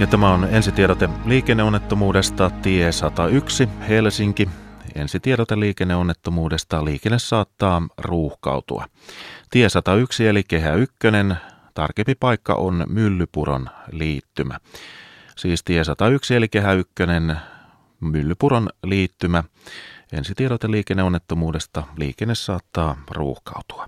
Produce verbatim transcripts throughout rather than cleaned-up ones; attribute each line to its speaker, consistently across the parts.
Speaker 1: Ja tämä on ensitiedote liikenneonnettomuudesta tie sata yksi Helsinki. Ensitiedote liikenneonnettomuudesta. Liikenne saattaa ruuhkautua. Tie sata yksi eli Kehä yksi. Tarkempi paikka on Myllypuron liittymä. Siis tie sata yksi eli Kehä yksi, Myllypuron liittymä. Ensitiedote liikenneonnettomuudesta. Liikenne saattaa ruuhkautua.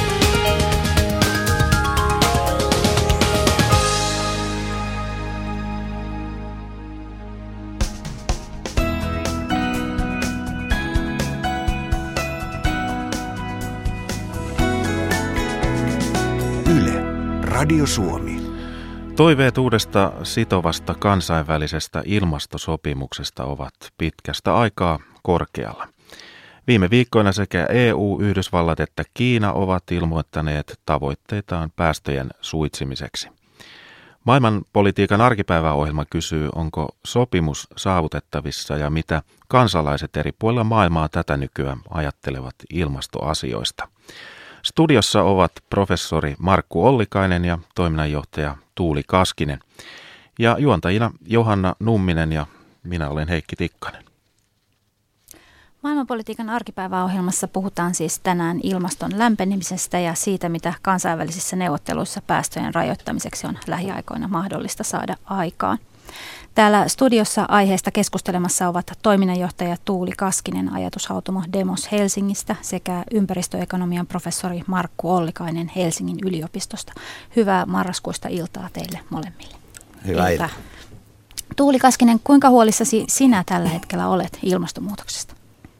Speaker 2: Yle, Radio Suomi.
Speaker 1: Toiveet uudesta sitovasta kansainvälisestä ilmastosopimuksesta ovat pitkästä aikaa korkealla. Viime viikkoina sekä E U, Yhdysvallat että Kiina ovat ilmoittaneet tavoitteitaan päästöjen suitsimiseksi. Maailmanpolitiikan arkipäiväohjelma kysyy, onko sopimus saavutettavissa ja mitä kansalaiset eri puolilla maailmaa tätä nykyään ajattelevat ilmastoasioista. Studiossa ovat professori Markku Ollikainen ja toiminnanjohtaja Tuuli Kaskinen. Ja juontajina Johanna Numminen ja minä olen Heikki Tikkanen.
Speaker 3: Maailmanpolitiikan arkipäiväohjelmassa puhutaan siis tänään ilmaston lämpenemisestä ja siitä, mitä kansainvälisissä neuvotteluissa päästöjen rajoittamiseksi on lähiaikoina mahdollista saada aikaan. Täällä studiossa aiheesta keskustelemassa ovat toiminnanjohtaja Tuuli Kaskinen ajatushautomo Demos Helsingistä sekä ympäristöekonomian professori Markku Ollikainen Helsingin yliopistosta. Hyvää marraskuista iltaa teille molemmille.
Speaker 4: Hyvää iltaa.
Speaker 3: Tuuli Kaskinen, kuinka huolissasi sinä tällä hetkellä olet ilmastonmuutoksesta?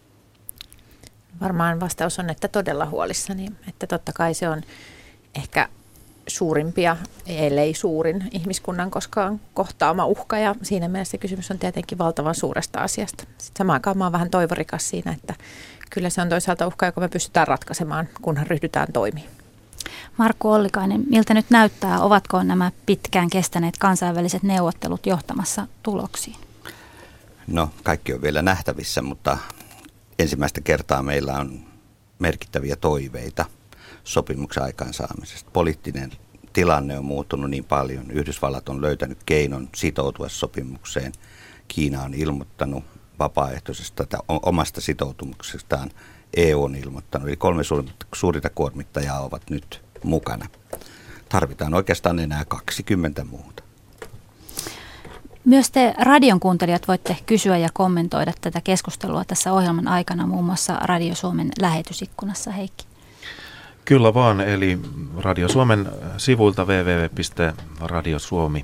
Speaker 4: Varmaan vastaus on, että todella huolissani. Että totta kai se on ehkä suurimpia, ellei suurin ihmiskunnan koskaan kohtaama uhka, ja siinä mielessä kysymys on tietenkin valtavan suuresta asiasta. Sitten samaan aikaan mä oon vähän toivorikas siinä, että kyllä se on toisaalta uhka, joka me pystytään ratkaisemaan, kunhan ryhdytään toimimaan.
Speaker 3: Markku Ollikainen, miltä nyt näyttää, ovatko nämä pitkään kestäneet kansainväliset neuvottelut johtamassa tuloksiin?
Speaker 5: No, kaikki on vielä nähtävissä, mutta ensimmäistä kertaa meillä on merkittäviä toiveita sopimuksen aikaansaamisesta. Poliittinen tilanne on muuttunut niin paljon. Yhdysvallat on löytänyt keinon sitoutua sopimukseen. Kiina on ilmoittanut vapaaehtoisesta omasta sitoutumuksestaan. E U on ilmoittanut. Eli kolme suurinta kuormittajaa ovat nyt mukana. Tarvitaan oikeastaan enää kaksikymmentä muuta.
Speaker 3: Myös te radion kuuntelijat voitte kysyä ja kommentoida tätä keskustelua tässä ohjelman aikana, muun muassa Radio Suomen lähetysikkunassa, Heikki.
Speaker 1: Kyllä vaan, eli Radio Suomen sivuilta double-u double-u double-u piste radio suomi.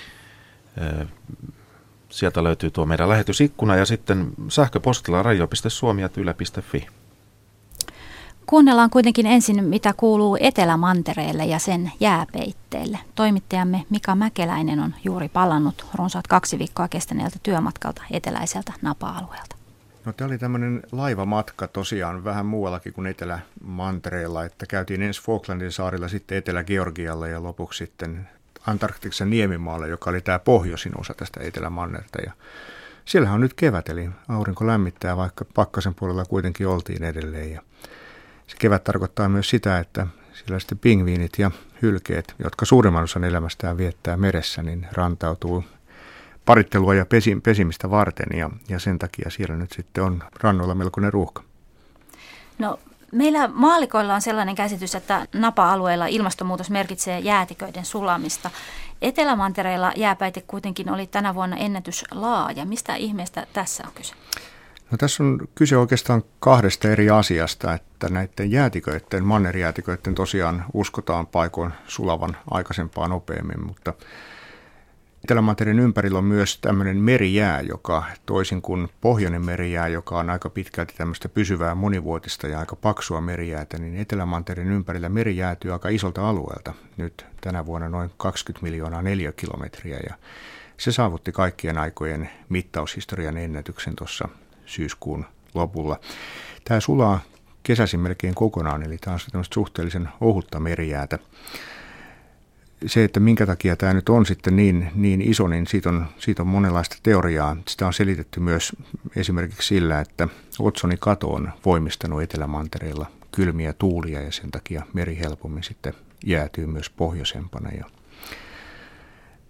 Speaker 1: Sieltä löytyy tuo meidän lähetysikkuna ja sitten sähköpostilla radio piste suomi ät yle piste fi.
Speaker 3: Kuunnellaan kuitenkin ensin, mitä kuuluu Etelämantereelle ja sen jääpeitteelle. Toimittajamme Mika Mäkeläinen on juuri palannut runsaat kaksi viikkoa kestäneeltä työmatkalta eteläiseltä Napa-alueelta.
Speaker 6: No, tämä oli tämmöinen laivamatka tosiaan vähän muuallakin kuin Etelämantereella, että käytiin ensin Falklandin saarilla, sitten Etelä-Georgialla ja lopuksi sitten Antarktiksen niemimaalla, joka oli tämä pohjoisin osa tästä Etelämannerta. Ja siellähän on nyt kevät, eli aurinko lämmittää, vaikka pakkasen puolella kuitenkin oltiin edelleen. Ja se kevät tarkoittaa myös sitä, että siellä sitten pingviinit ja hylkeet, jotka suurimman osan elämästään viettää meressä, niin rantautuu parittelua ja pesim, pesimistä varten, ja, ja sen takia siellä nyt sitten on rannoilla melkoinen ruuhka.
Speaker 3: No, meillä maallikoilla on sellainen käsitys, että Napa-alueella ilmastonmuutos merkitsee jäätiköiden sulamista. Etelämantereella jääpäite kuitenkin oli tänä vuonna ennätyslaaja. Mistä ihmeestä tässä on kyse?
Speaker 6: No, tässä on kyse oikeastaan kahdesta eri asiasta, että näiden jäätiköiden, mannerjäätiköiden tosiaan uskotaan paikoin sulavan aikaisempaa nopeammin, mutta Etelämantereen ympärillä on myös tämmöinen merijää, joka toisin kuin pohjoinen merijää, joka on aika pitkälti tämmöistä pysyvää monivuotista ja aika paksua merijäätä, niin Etelämantereen ympärillä meri jäätyy aika isolta alueelta. Nyt tänä vuonna noin kaksikymmentä miljoonaa neliökilometriä, ja se saavutti kaikkien aikojen mittaushistorian ennätyksen tuossa syyskuun lopulla. Tämä sulaa kesäisin melkein kokonaan, eli tämä on tämmöistä suhteellisen ohutta merijäätä. Se, että minkä takia tämä nyt on sitten niin, niin iso, niin siitä on, siitä on monenlaista teoriaa. Sitä on selitetty myös esimerkiksi sillä, että otsoninkato on voimistanut Etelämantereella kylmiä tuulia ja sen takia meri helpommin sitten jäätyy myös pohjoisempana. Ja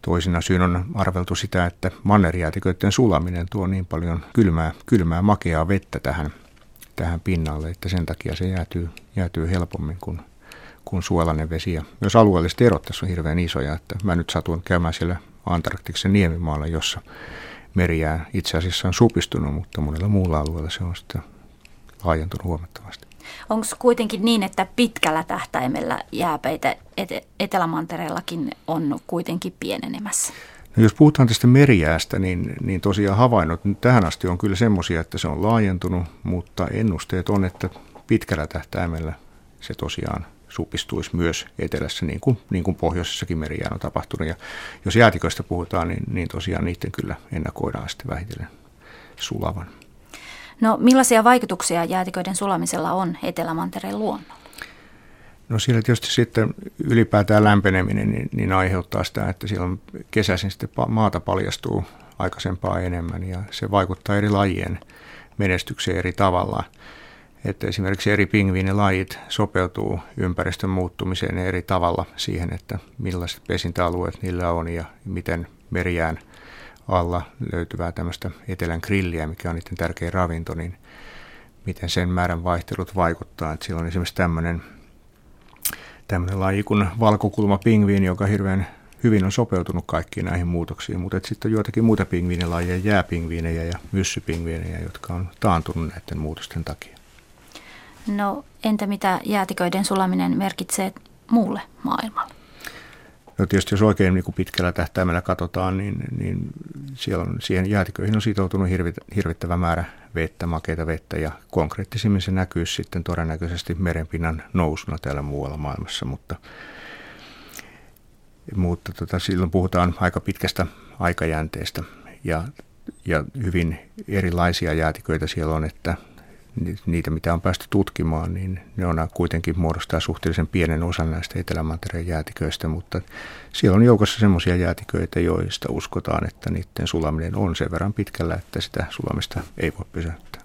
Speaker 6: Toisena syyn on arveltu sitä, että mannerjäätiköiden sulaminen tuo niin paljon kylmää, kylmää makeaa vettä tähän, tähän pinnalle, että sen takia se jäätyy, jäätyy helpommin kuin, kuin suolainen vesi. Ja myös alueelliset erot tässä on hirveän isoja, että mä nyt satun käymään siellä Antarktiksen niemimaalla, jossa merijää itse asiassa on supistunut, mutta monella muulla alueella se on sitten laajentunut huomattavasti.
Speaker 3: Onko kuitenkin niin, että pitkällä tähtäimellä jääpeitä et- Etelämantereellakin on kuitenkin pienenemässä?
Speaker 6: No jos puhutaan tästä merijäästä, niin, niin tosiaan havainnot nyt tähän asti on kyllä semmoisia, että se on laajentunut, mutta ennusteet on, että pitkällä tähtäimellä se tosiaan supistuisi myös etelässä, niin kuin, niin kuin pohjoisessakin merijään on tapahtunut. Ja jos jäätiköistä puhutaan, niin, niin tosiaan niiden kyllä ennakoidaan sitten vähitellen sulavan.
Speaker 3: No millaisia vaikutuksia jäätiköiden sulamisella on Etelämantereen luonnolla?
Speaker 6: No siellä tietysti sitten ylipäätään lämpeneminen niin, niin aiheuttaa sitä, että siellä on kesäisin sitten maata paljastuu aikaisempaa enemmän ja se vaikuttaa eri lajien menestykseen eri tavalla. Että esimerkiksi eri pingviinilajit sopeutuu ympäristön muuttumiseen eri tavalla siihen, että millaiset pesintäalueet niillä on ja miten merijään alla löytyvää tämmöistä etelän grilliä, mikä on niiden tärkein ravinto, niin miten sen määrän vaihtelut vaikuttaa. Että siellä on esimerkiksi tämmöinen, tämmöinen laji kuin valkokulmapingviini, joka hirveän hyvin on sopeutunut kaikkiin näihin muutoksiin, mutta sitten on joitakin muita pingviinilajeja, jääpingviinejä ja myssypingviinejä, jotka on taantunut näiden muutosten takia.
Speaker 3: No entä mitä jäätiköiden sulaminen merkitsee muulle maailmalle?
Speaker 6: No tietysti jos oikein niin kuin pitkällä tähtäimellä katsotaan, niin, niin siellä on, siihen jäätiköihin on sitoutunut hirvittävä määrä vettä, makeita vettä ja konkreettisimmin se näkyy sitten todennäköisesti merenpinnan nousuna täällä muualla maailmassa, mutta, mutta tota, silloin puhutaan aika pitkästä aikajänteestä ja, ja hyvin erilaisia jäätiköitä siellä on, että niitä, mitä on päästy tutkimaan, niin ne on kuitenkin muodostaa suhteellisen pienen osan näistä Etelämantereen jäätiköistä, mutta siellä on joukossa semmoisia jäätiköitä, joista uskotaan, että niiden sulaminen on sen verran pitkällä, että sitä sulamista ei voi pysäyttää.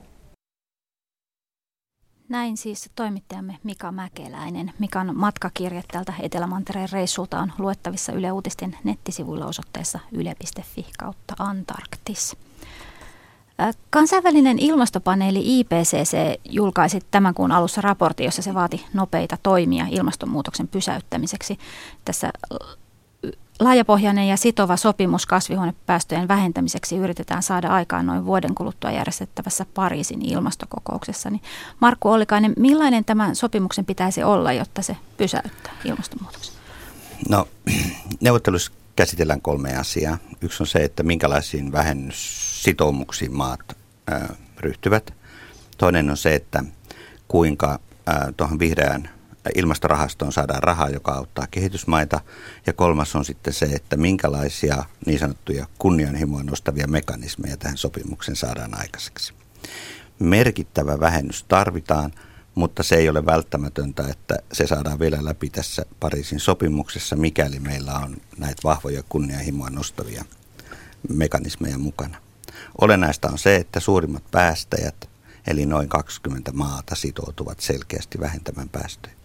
Speaker 3: Näin siis toimittajamme Mika Mäkeläinen. Mikan matkakirje tältä Etelämantereen reissulta on luettavissa Yle Uutisten nettisivuilla osoitteessa yle piste fi kautta Antarktis. Kansainvälinen ilmastopaneeli I P C C julkaisi tämän kuun alussa raportin, jossa se vaati nopeita toimia ilmastonmuutoksen pysäyttämiseksi. Tässä laajapohjainen ja sitova sopimus kasvihuonepäästöjen vähentämiseksi yritetään saada aikaan noin vuoden kuluttua järjestettävässä Pariisin ilmastokokouksessa. Niin Markku Ollikainen, millainen tämän sopimuksen pitäisi olla, jotta se pysäyttää ilmastonmuutoksen?
Speaker 5: No neuvottelussa käsitellään kolme asiaa. Yksi on se, että minkälaisiin vähennyssitoumuksiin maat ää, ryhtyvät. Toinen on se, että kuinka ää, tuohon vihreään ilmastorahastoon saadaan rahaa, joka auttaa kehitysmaita. Ja kolmas on sitten se, että minkälaisia niin sanottuja kunnianhimoa nostavia mekanismeja tähän sopimukseen saadaan aikaiseksi. Merkittävä vähennys tarvitaan, mutta se ei ole välttämätöntä, että se saadaan vielä läpi tässä Pariisin sopimuksessa, mikäli meillä on näitä vahvoja kunnianhimoa nostavia mekanismeja mukana. Olennaista on se, että suurimmat päästäjät, eli noin kaksikymmentä maata, sitoutuvat selkeästi vähentämään päästöjä.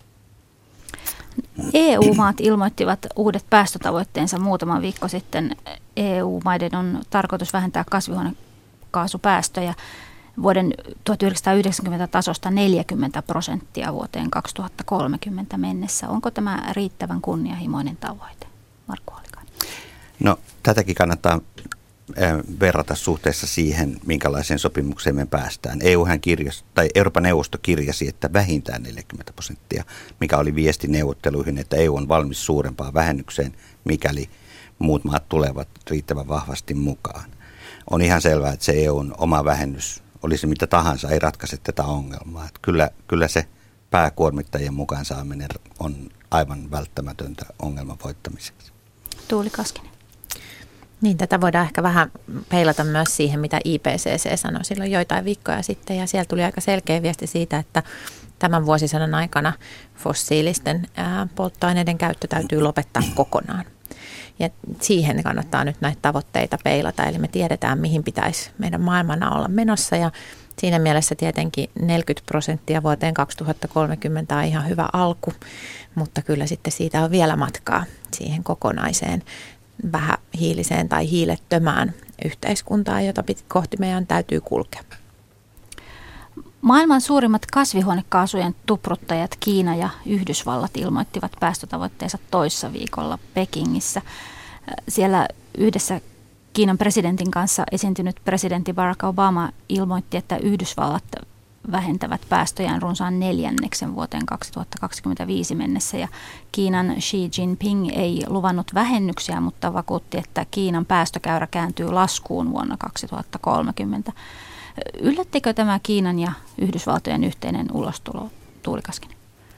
Speaker 3: E U-maat ilmoittivat uudet päästötavoitteensa muutaman viikko sitten. E U-maiden on tarkoitus vähentää kasvihuonekaasupäästöjä vuoden tuhatyhdeksänsataayhdeksänkymmentä tasosta neljäkymmentä prosenttia vuoteen kaksituhattakolmekymmentä mennessä. Onko tämä riittävän kunnianhimoinen tavoite, Markku Ollikainen?
Speaker 5: No tätäkin kannattaa verrata suhteessa siihen, minkälaiseen sopimukseen me päästään. E U:han kirjasi, tai Euroopan neuvosto kirjasi, että vähintään neljäkymmentä prosenttia, mikä oli viesti neuvotteluihin, että E U on valmis suurempaan vähennykseen, mikäli muut maat tulevat riittävän vahvasti mukaan. On ihan selvää, että se E U:n oma vähennys, olisi mitä tahansa, ei ratkaise tätä ongelmaa. Että kyllä, kyllä se pääkuormittajien mukaan saaminen on aivan välttämätöntä ongelman voittamiseksi.
Speaker 3: Tuuli Kaskinen.
Speaker 4: Niin, tätä voidaan ehkä vähän peilata myös siihen, mitä I P C C sanoi silloin joitain viikkoja sitten. Ja siellä tuli aika selkeä viesti siitä, että tämän vuosisadan aikana fossiilisten ää, polttoaineiden käyttö täytyy lopettaa kokonaan. Ja siihen kannattaa nyt näitä tavoitteita peilata, eli me tiedetään, mihin pitäisi meidän maailmana olla menossa. Ja siinä mielessä tietenkin neljäkymmentä prosenttia vuoteen kaksituhattakolmekymmentä on ihan hyvä alku, mutta kyllä sitten siitä on vielä matkaa siihen kokonaiseen vähähiiliseen tai hiilettömään yhteiskuntaan, jota kohti meidän täytyy kulkea.
Speaker 3: Maailman suurimmat kasvihuonekaasujen tupruttajat Kiina ja Yhdysvallat ilmoittivat päästötavoitteensa toissa viikolla Pekingissä. Siellä yhdessä Kiinan presidentin kanssa esiintynyt presidentti Barack Obama ilmoitti, että Yhdysvallat vähentävät päästöjään runsaan neljänneksen vuoteen kaksituhattakaksikymmentäviisi mennessä. Ja Kiinan Xi Jinping ei luvannut vähennyksiä, mutta vakuutti, että Kiinan päästökäyrä kääntyy laskuun vuonna kaksituhattakolmekymmentä. Yllättikö tämä Kiinan ja Yhdysvaltojen yhteinen ulostulo, Tuuli Kaskinen?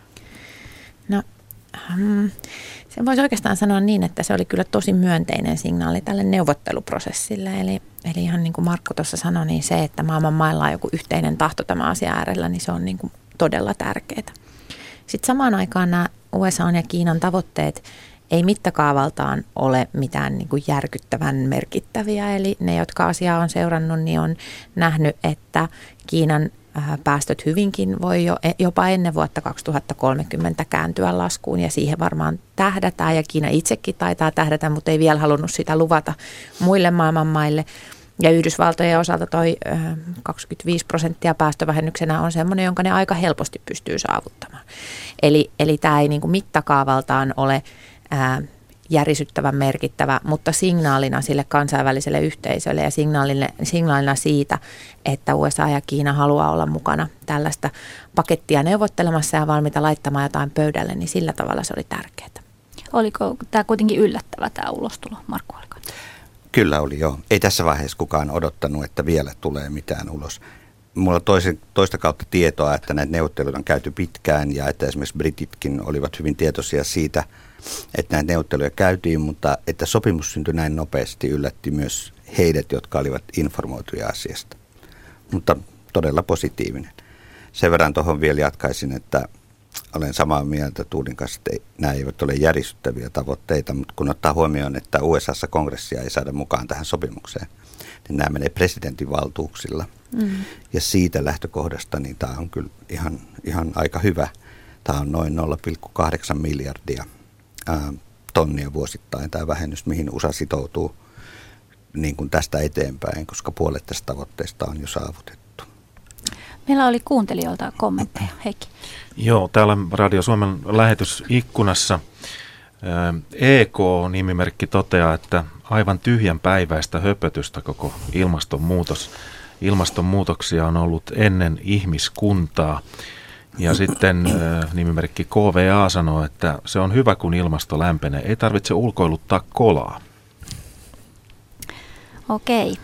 Speaker 4: No, hmm, sen voisi oikeastaan sanoa niin, että se oli kyllä tosi myönteinen signaali tälle neuvotteluprosessille. Eli, eli ihan niin kuin Markku tuossa sanoi, niin se, että maailman mailla on joku yhteinen tahto tämä asia äärellä, niin se on niin kuin todella tärkeää. Sitten samaan aikaan nämä U S A ja Kiinan tavoitteet ei mittakaavaltaan ole mitään niin kuin järkyttävän merkittäviä. Eli ne, jotka asiaa on seurannut, niin on nähnyt, että Kiinan päästöt hyvinkin voi jo, jopa ennen vuotta kaksituhattakolmekymmentä kääntyä laskuun, ja siihen varmaan tähdätään, ja Kiina itsekin taitaa tähdätä, mutta ei vielä halunnut sitä luvata muille maailmanmaille. Ja Yhdysvaltojen osalta toi kaksikymmentäviisi prosenttia päästövähennyksenä on semmoinen, jonka ne aika helposti pystyy saavuttamaan. Eli, eli tämä ei niin kuin mittakaavaltaan ole ää, järisyttävän merkittävä, mutta signaalina sille kansainväliselle yhteisölle ja signaalina, signaalina siitä, että U S A ja Kiina haluaa olla mukana tällaista pakettia neuvottelemassa ja valmiita laittamaan jotain pöydälle, niin sillä tavalla se oli tärkeää.
Speaker 3: Oliko tämä kuitenkin yllättävä tämä ulostulo, Markku Ollikainen?
Speaker 5: Kyllä oli, joo. Ei tässä vaiheessa kukaan odottanut, että vielä tulee mitään ulos. Mulla on toisen, toista kautta tietoa, että näitä neuvotteluita on käyty pitkään ja että esimerkiksi brititkin olivat hyvin tietoisia siitä, että näitä neuvotteluja käytiin, mutta että sopimus syntyi näin nopeasti yllätti myös heidät, jotka olivat informoituja asiasta. Mutta todella positiivinen. Sen verran tuohon vielä jatkaisin, että olen samaa mieltä Tuulin kanssa, että nämä eivät ole järisyttäviä tavoitteita, mutta kun ottaa huomioon, että U S A:ssa kongressia ei saada mukaan tähän sopimukseen, niin nämä menee presidentin valtuuksilla. Mm. Ja siitä lähtökohdasta niin tämä on kyllä ihan, ihan aika hyvä. Tämä on noin nolla pilkku kahdeksan miljardia ää, tonnia vuosittain tämä vähennys, mihin U S A sitoutuu niin kuin tästä eteenpäin, koska puolet tästä tavoitteesta on jo saavutettu.
Speaker 3: Meillä oli kuuntelijoilta kommentteja. Heikki.
Speaker 1: Joo, täällä Radio Suomen lähetysikkunassa E K-nimimerkki toteaa, että aivan tyhjän päiväistä höpötystä koko ilmastonmuutos. Ilmastonmuutoksia on ollut ennen ihmiskuntaa. Ja sitten nimimerkki K V A sanoo, että se on hyvä, kun ilmasto lämpenee. Ei tarvitse ulkoiluttaa kolaa.
Speaker 3: Okei.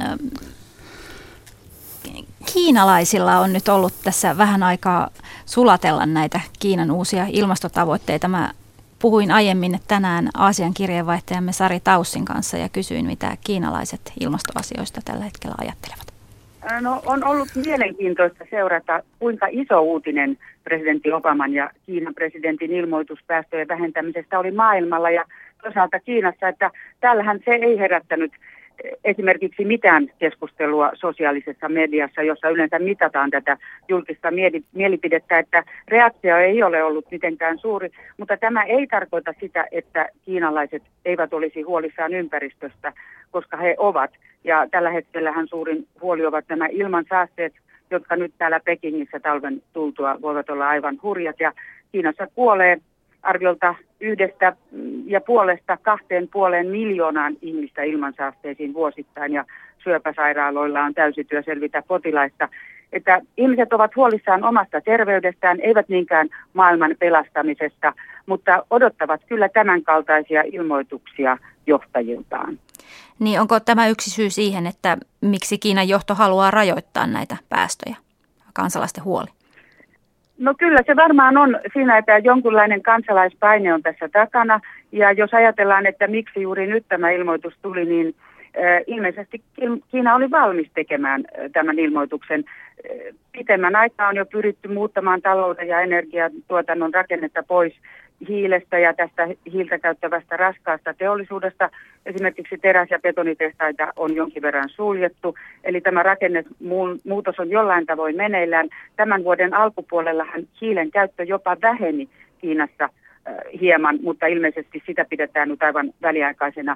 Speaker 3: Kiinalaisilla on nyt ollut tässä vähän aikaa sulatella näitä Kiinan uusia ilmastotavoitteita. Mä puhuin aiemmin tänään Aasian kirjeenvaihtajamme Sari Taussin kanssa ja kysyin, mitä kiinalaiset ilmastoasioista tällä hetkellä ajattelevat.
Speaker 7: No, on ollut mielenkiintoista seurata, kuinka iso uutinen presidentti Obaman ja Kiinan presidentin ilmoitus päästöjen vähentämisestä oli maailmalla ja toisaalta Kiinassa, että täällähän se ei herättänyt esimerkiksi mitään keskustelua sosiaalisessa mediassa, jossa yleensä mitataan tätä julkista mielipidettä, että reaktio ei ole ollut mitenkään suuri, mutta tämä ei tarkoita sitä, että kiinalaiset eivät olisi huolissaan ympäristöstä, koska he ovat. Ja tällä hetkellähän suurin huoli ovat nämä ilmansaasteet, jotka nyt täällä Pekingissä talven tultua voivat olla aivan hurjat. Ja Kiinassa kuolee arviolta yhdestä ja puolesta kahteen puoleen miljoonaan ihmistä ilmansaasteisiin vuosittain ja syöpäsairaaloilla on täysi työ selvitä potilaista. Että ihmiset ovat huolissaan omasta terveydestään, eivät niinkään maailman pelastamisesta, mutta odottavat kyllä tämän kaltaisia ilmoituksia johtajiltaan.
Speaker 3: Niin onko tämä yksi syy siihen, että miksi Kiinan johto haluaa rajoittaa näitä päästöjä, kansalaisten huoli?
Speaker 7: No kyllä se varmaan on siinä, että jonkunlainen kansalaispaine on tässä takana. Ja jos ajatellaan, että miksi juuri nyt tämä ilmoitus tuli, niin äh, ilmeisesti Kiina oli valmis tekemään äh, tämän ilmoituksen. Äh, pitemmän aikaa on jo pyritty muuttamaan talouden ja energiatuotannon rakennetta pois hiilestä ja tästä hiiltä käyttävästä raskaasta teollisuudesta. Esimerkiksi teräs- ja betonitehtaita on jonkin verran suljettu, eli tämä rakennemuutos on jollain tavoin meneillään. Tämän vuoden alkupuolellahan hiilen käyttö jopa väheni Kiinassa äh, hieman, mutta ilmeisesti sitä pidetään nyt aivan väliaikaisena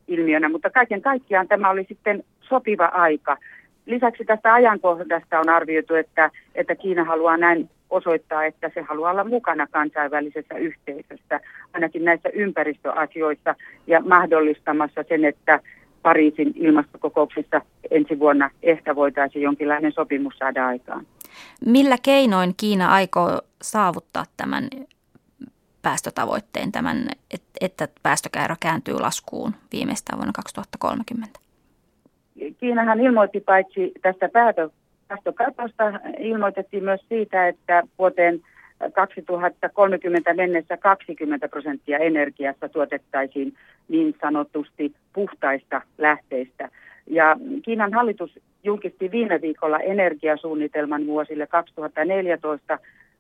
Speaker 7: ilmiönä, mutta kaiken kaikkiaan tämä oli sitten sopiva aika. Lisäksi tästä ajankohdasta on arvioitu, että, että Kiina haluaa näin osoittaa, että se haluaa olla mukana kansainvälisessä yhteisössä, ainakin näissä ympäristöasioissa ja mahdollistamassa sen, että Pariisin ilmastokokouksessa ensi vuonna ehkä voitaisiin jonkinlainen sopimus saada aikaan.
Speaker 3: Millä keinoin Kiina aikoo saavuttaa tämän päästötavoitteen, tämän, että päästökäyrä kääntyy laskuun viimeistään vuonna kaksituhattakolmekymmentä?
Speaker 7: Kiinahan ilmoitti paitsi tästä päästökatosta, ilmoitettiin myös siitä, että vuoteen kaksituhattakolmekymmentä mennessä kaksikymmentä prosenttia energiasta tuotettaisiin niin sanotusti puhtaista lähteistä. Ja Kiinan hallitus julkisti viime viikolla energiasuunnitelman vuosille kaksituhattaneljätoista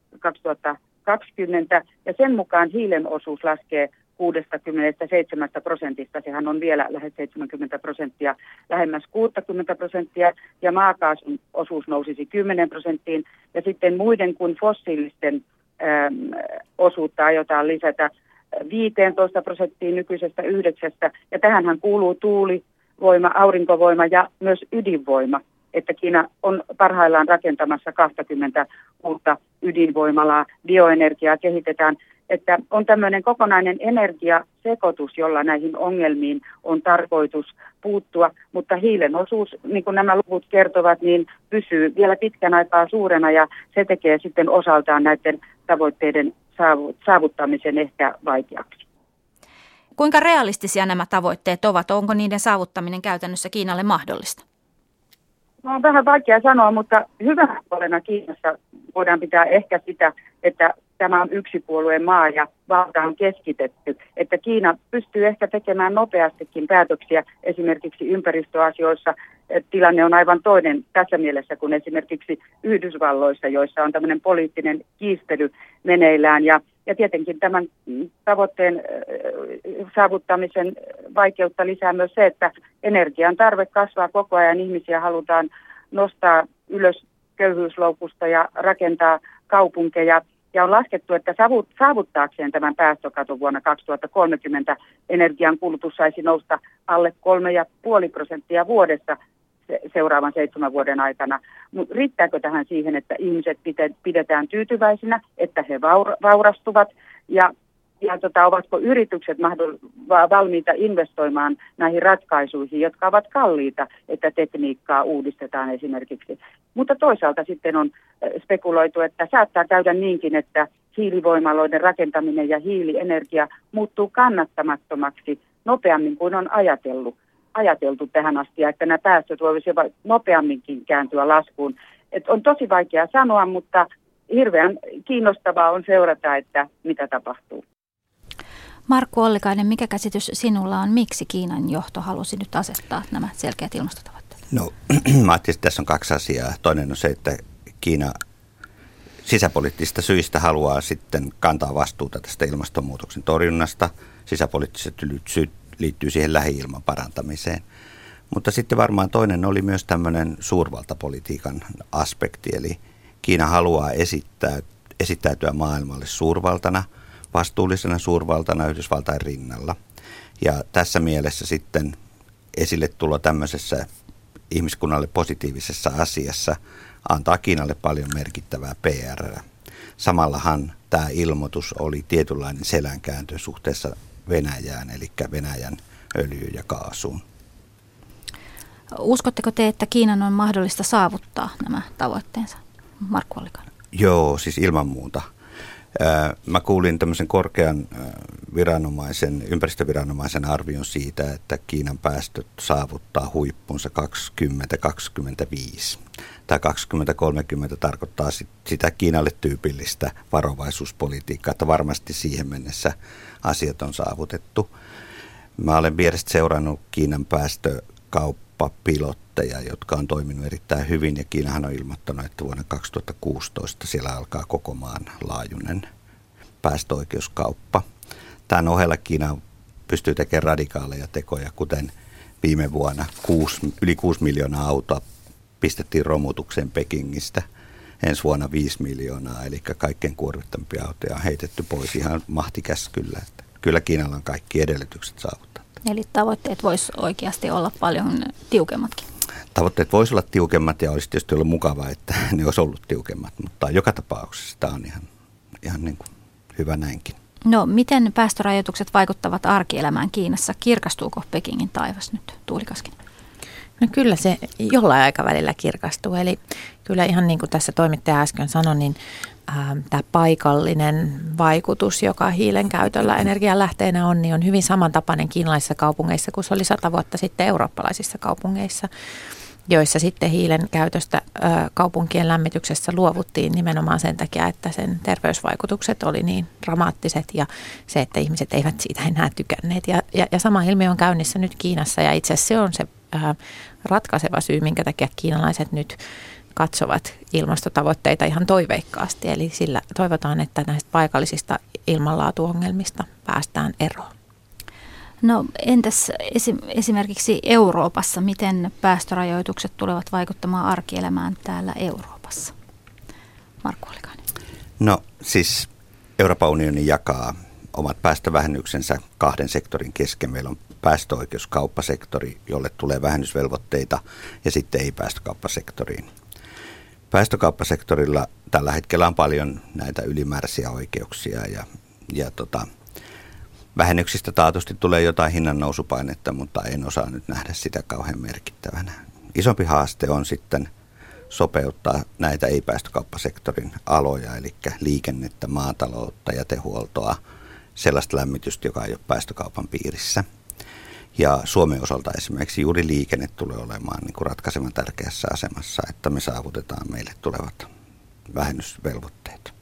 Speaker 7: kaksituhattakaksikymmentä ja sen mukaan hiilen osuus laskee kuusikymmentäseitsemän prosentista, sehän on vielä lähes seitsemänkymmentä prosenttia, lähemmäs kuusikymmentä prosenttia, ja maakaasun osuus nousisi kymmenen prosenttiin, ja sitten muiden kuin fossiilisten äm, osuutta aiotaan lisätä viisitoista prosenttiin nykyisestä yhdeksästä, ja tähänhän kuuluu tuulivoima, aurinkovoima ja myös ydinvoima, että Kiina on parhaillaan rakentamassa kaksikymmentä uutta ydinvoimalaa, bioenergiaa kehitetään, että on tämmöinen kokonainen energiasekoitus, jolla näihin ongelmiin on tarkoitus puuttua, mutta hiilen osuus, niin kuin nämä luvut kertovat, niin pysyy vielä pitkän aikaa suurena ja se tekee sitten osaltaan näiden tavoitteiden saavuttamisen ehkä vaikeaksi.
Speaker 3: Kuinka realistisia nämä tavoitteet ovat? Onko niiden saavuttaminen käytännössä Kiinalle mahdollista?
Speaker 7: No, on vähän vaikea sanoa, mutta hyvänä puolena Kiinassa voidaan pitää ehkä sitä, että tämä on yksipuolueen maa ja valta on keskitetty, että Kiina pystyy ehkä tekemään nopeastikin päätöksiä esimerkiksi ympäristöasioissa. Tilanne on aivan toinen tässä mielessä kuin esimerkiksi Yhdysvalloissa, joissa on tämmöinen poliittinen kiistely meneillään. Ja, ja tietenkin tämän tavoitteen saavuttamisen vaikeutta lisää myös se, että energian tarve kasvaa koko ajan. Ihmisiä halutaan nostaa ylös köyhyysloukusta ja rakentaa kaupunkeja. Ja on laskettu, että saavuttaakseen tämän päästökaton vuonna kaksituhattakolmekymmentä energian kulutus saisi nousta alle kolme pilkku viisi prosenttia vuodessa seuraavan seitsemän vuoden aikana. Mutta riittääkö tähän siihen, että ihmiset pidetään tyytyväisinä, että he vaurastuvat ja, ja tota, ovatko yritykset valmiita investoimaan näihin ratkaisuihin, jotka ovat kalliita, että tekniikkaa uudistetaan esimerkiksi. Mutta toisaalta sitten on spekuloitu, että saattaa käydä niinkin, että hiilivoimaloiden rakentaminen ja hiilienergia muuttuu kannattamattomaksi nopeammin kuin on ajatellut. ajateltu tähän asti, ja että nämä päästöt voisivat nopeamminkin kääntyä laskuun. Et on tosi vaikea sanoa, mutta hirveän kiinnostavaa on seurata, että mitä tapahtuu.
Speaker 3: Markku Ollikainen, mikä käsitys sinulla on, miksi Kiinan johto halusi nyt asettaa nämä selkeät ilmastotavoitteet?
Speaker 5: No, mä ajattelin, että tässä on kaksi asiaa. Toinen on se, että Kiina sisäpoliittisista syistä haluaa sitten kantaa vastuuta tästä ilmastonmuutoksen torjunnasta. Sisäpoliittiset syyt liittyy siihen lähi-ilman parantamiseen. Mutta sitten varmaan toinen oli myös tämmöinen suurvaltapolitiikan aspekti, eli Kiina haluaa esittää, esittäytyä maailmalle suurvaltana, vastuullisena suurvaltana Yhdysvaltain rinnalla. Ja tässä mielessä sitten esille tulo tämmöisessä ihmiskunnalle positiivisessa asiassa antaa Kiinalle paljon merkittävää P R. Samallahan tämä ilmoitus oli tietynlainen selänkääntö suhteessa Venäjään, eli Venäjän öljyyn ja kaasuun.
Speaker 3: Uskotteko te, että Kiinan on mahdollista saavuttaa nämä tavoitteensa? Markku Ollikainen.
Speaker 5: Joo, siis ilman muuta. Mä kuulin tämmöisen korkean viranomaisen, ympäristöviranomaisen arvion siitä, että Kiinan päästöt saavuttaa huippunsa kaksituhattakaksikymmentä kaksikymmentäviisi. Tämä kaksituhattakolmekymmentä kolmekymmentä tarkoittaa sitä Kiinalle tyypillistä varovaisuuspolitiikkaa, että varmasti siihen mennessä asiat on saavutettu. Mä olen vierestä seurannut Kiinan päästökauppapilotteja, jotka on toiminut erittäin hyvin, ja Kiinahan on ilmoittanut, että vuonna kaksituhattakuusitoista siellä alkaa koko maan laajuinen päästöoikeuskauppa. Tämän ohella Kiina pystyy tekemään radikaaleja tekoja, kuten viime vuonna kuusi, yli kuusi miljoonaa autoa pistettiin romutukseen Pekingistä. Ensi vuonna viisi miljoonaa, eli kaikkein kuormittampia autoja on heitetty pois ihan mahtikäs kyllä. Että kyllä Kiinalla on kaikki edellytykset saavuttaa.
Speaker 3: Eli tavoitteet voisi oikeasti olla paljon tiukemmatkin.
Speaker 5: Tavoitteet voisi olla tiukemmat ja olisi tietysti ollut mukavaa, että ne olisi ollut tiukemmat, mutta joka tapauksessa tämä on ihan, ihan niin kuin hyvä näinkin.
Speaker 3: No, miten päästörajoitukset vaikuttavat arkielämään Kiinassa? Kirkastuuko Pekingin taivas nyt, Tuuli Kaskinen?
Speaker 4: No kyllä se jollain aikavälillä kirkastuu. Eli kyllä ihan niin kuin tässä toimittaja äsken sanoi, niin ää, tämä paikallinen vaikutus, joka hiilen käytöllä energianlähteenä on, niin on hyvin samantapainen kiinalaisissa kaupungeissa kuin se oli sata vuotta sitten eurooppalaisissa kaupungeissa, joissa sitten hiilen käytöstä ää, kaupunkien lämmityksessä luovuttiin nimenomaan sen takia, että sen terveysvaikutukset oli niin dramaattiset ja se, että ihmiset eivät siitä enää tykänneet. Ja, ja, ja sama ilmiö on käynnissä nyt Kiinassa ja itse asiassa se on se ää, ratkaiseva syy, minkä takia kiinalaiset nyt katsovat ilmastotavoitteita ihan toiveikkaasti. Eli sillä toivotaan, että näistä paikallisista ilmanlaatuongelmista päästään eroon.
Speaker 3: No entäs esimerkiksi Euroopassa, miten päästörajoitukset tulevat vaikuttamaan arkielämään täällä Euroopassa? Markku Ollikainen.
Speaker 5: No siis Euroopan unioni jakaa omat päästövähennyksensä kahden sektorin kesken. Meillä on päästöoikeuskauppasektori, jolle tulee vähennysvelvoitteita, ja sitten ei-päästökauppasektoriin. Päästökauppasektorilla tällä hetkellä on paljon näitä ylimääräisiä oikeuksia ja, ja tota, vähennyksistä taatusti tulee jotain hinnannousupainetta, mutta en osaa nyt nähdä sitä kauhean merkittävänä. Isompi haaste on sitten sopeuttaa näitä ei-päästökauppasektorin aloja, eli liikennettä, maataloutta, jätehuoltoa, sellaista lämmitystä, joka ei ole päästökaupan piirissä. Ja Suomen osalta esimerkiksi juuri liikenne tulee olemaan niin kuin ratkaisevan tärkeässä asemassa, että me saavutetaan meille tulevat vähennysvelvoitteet.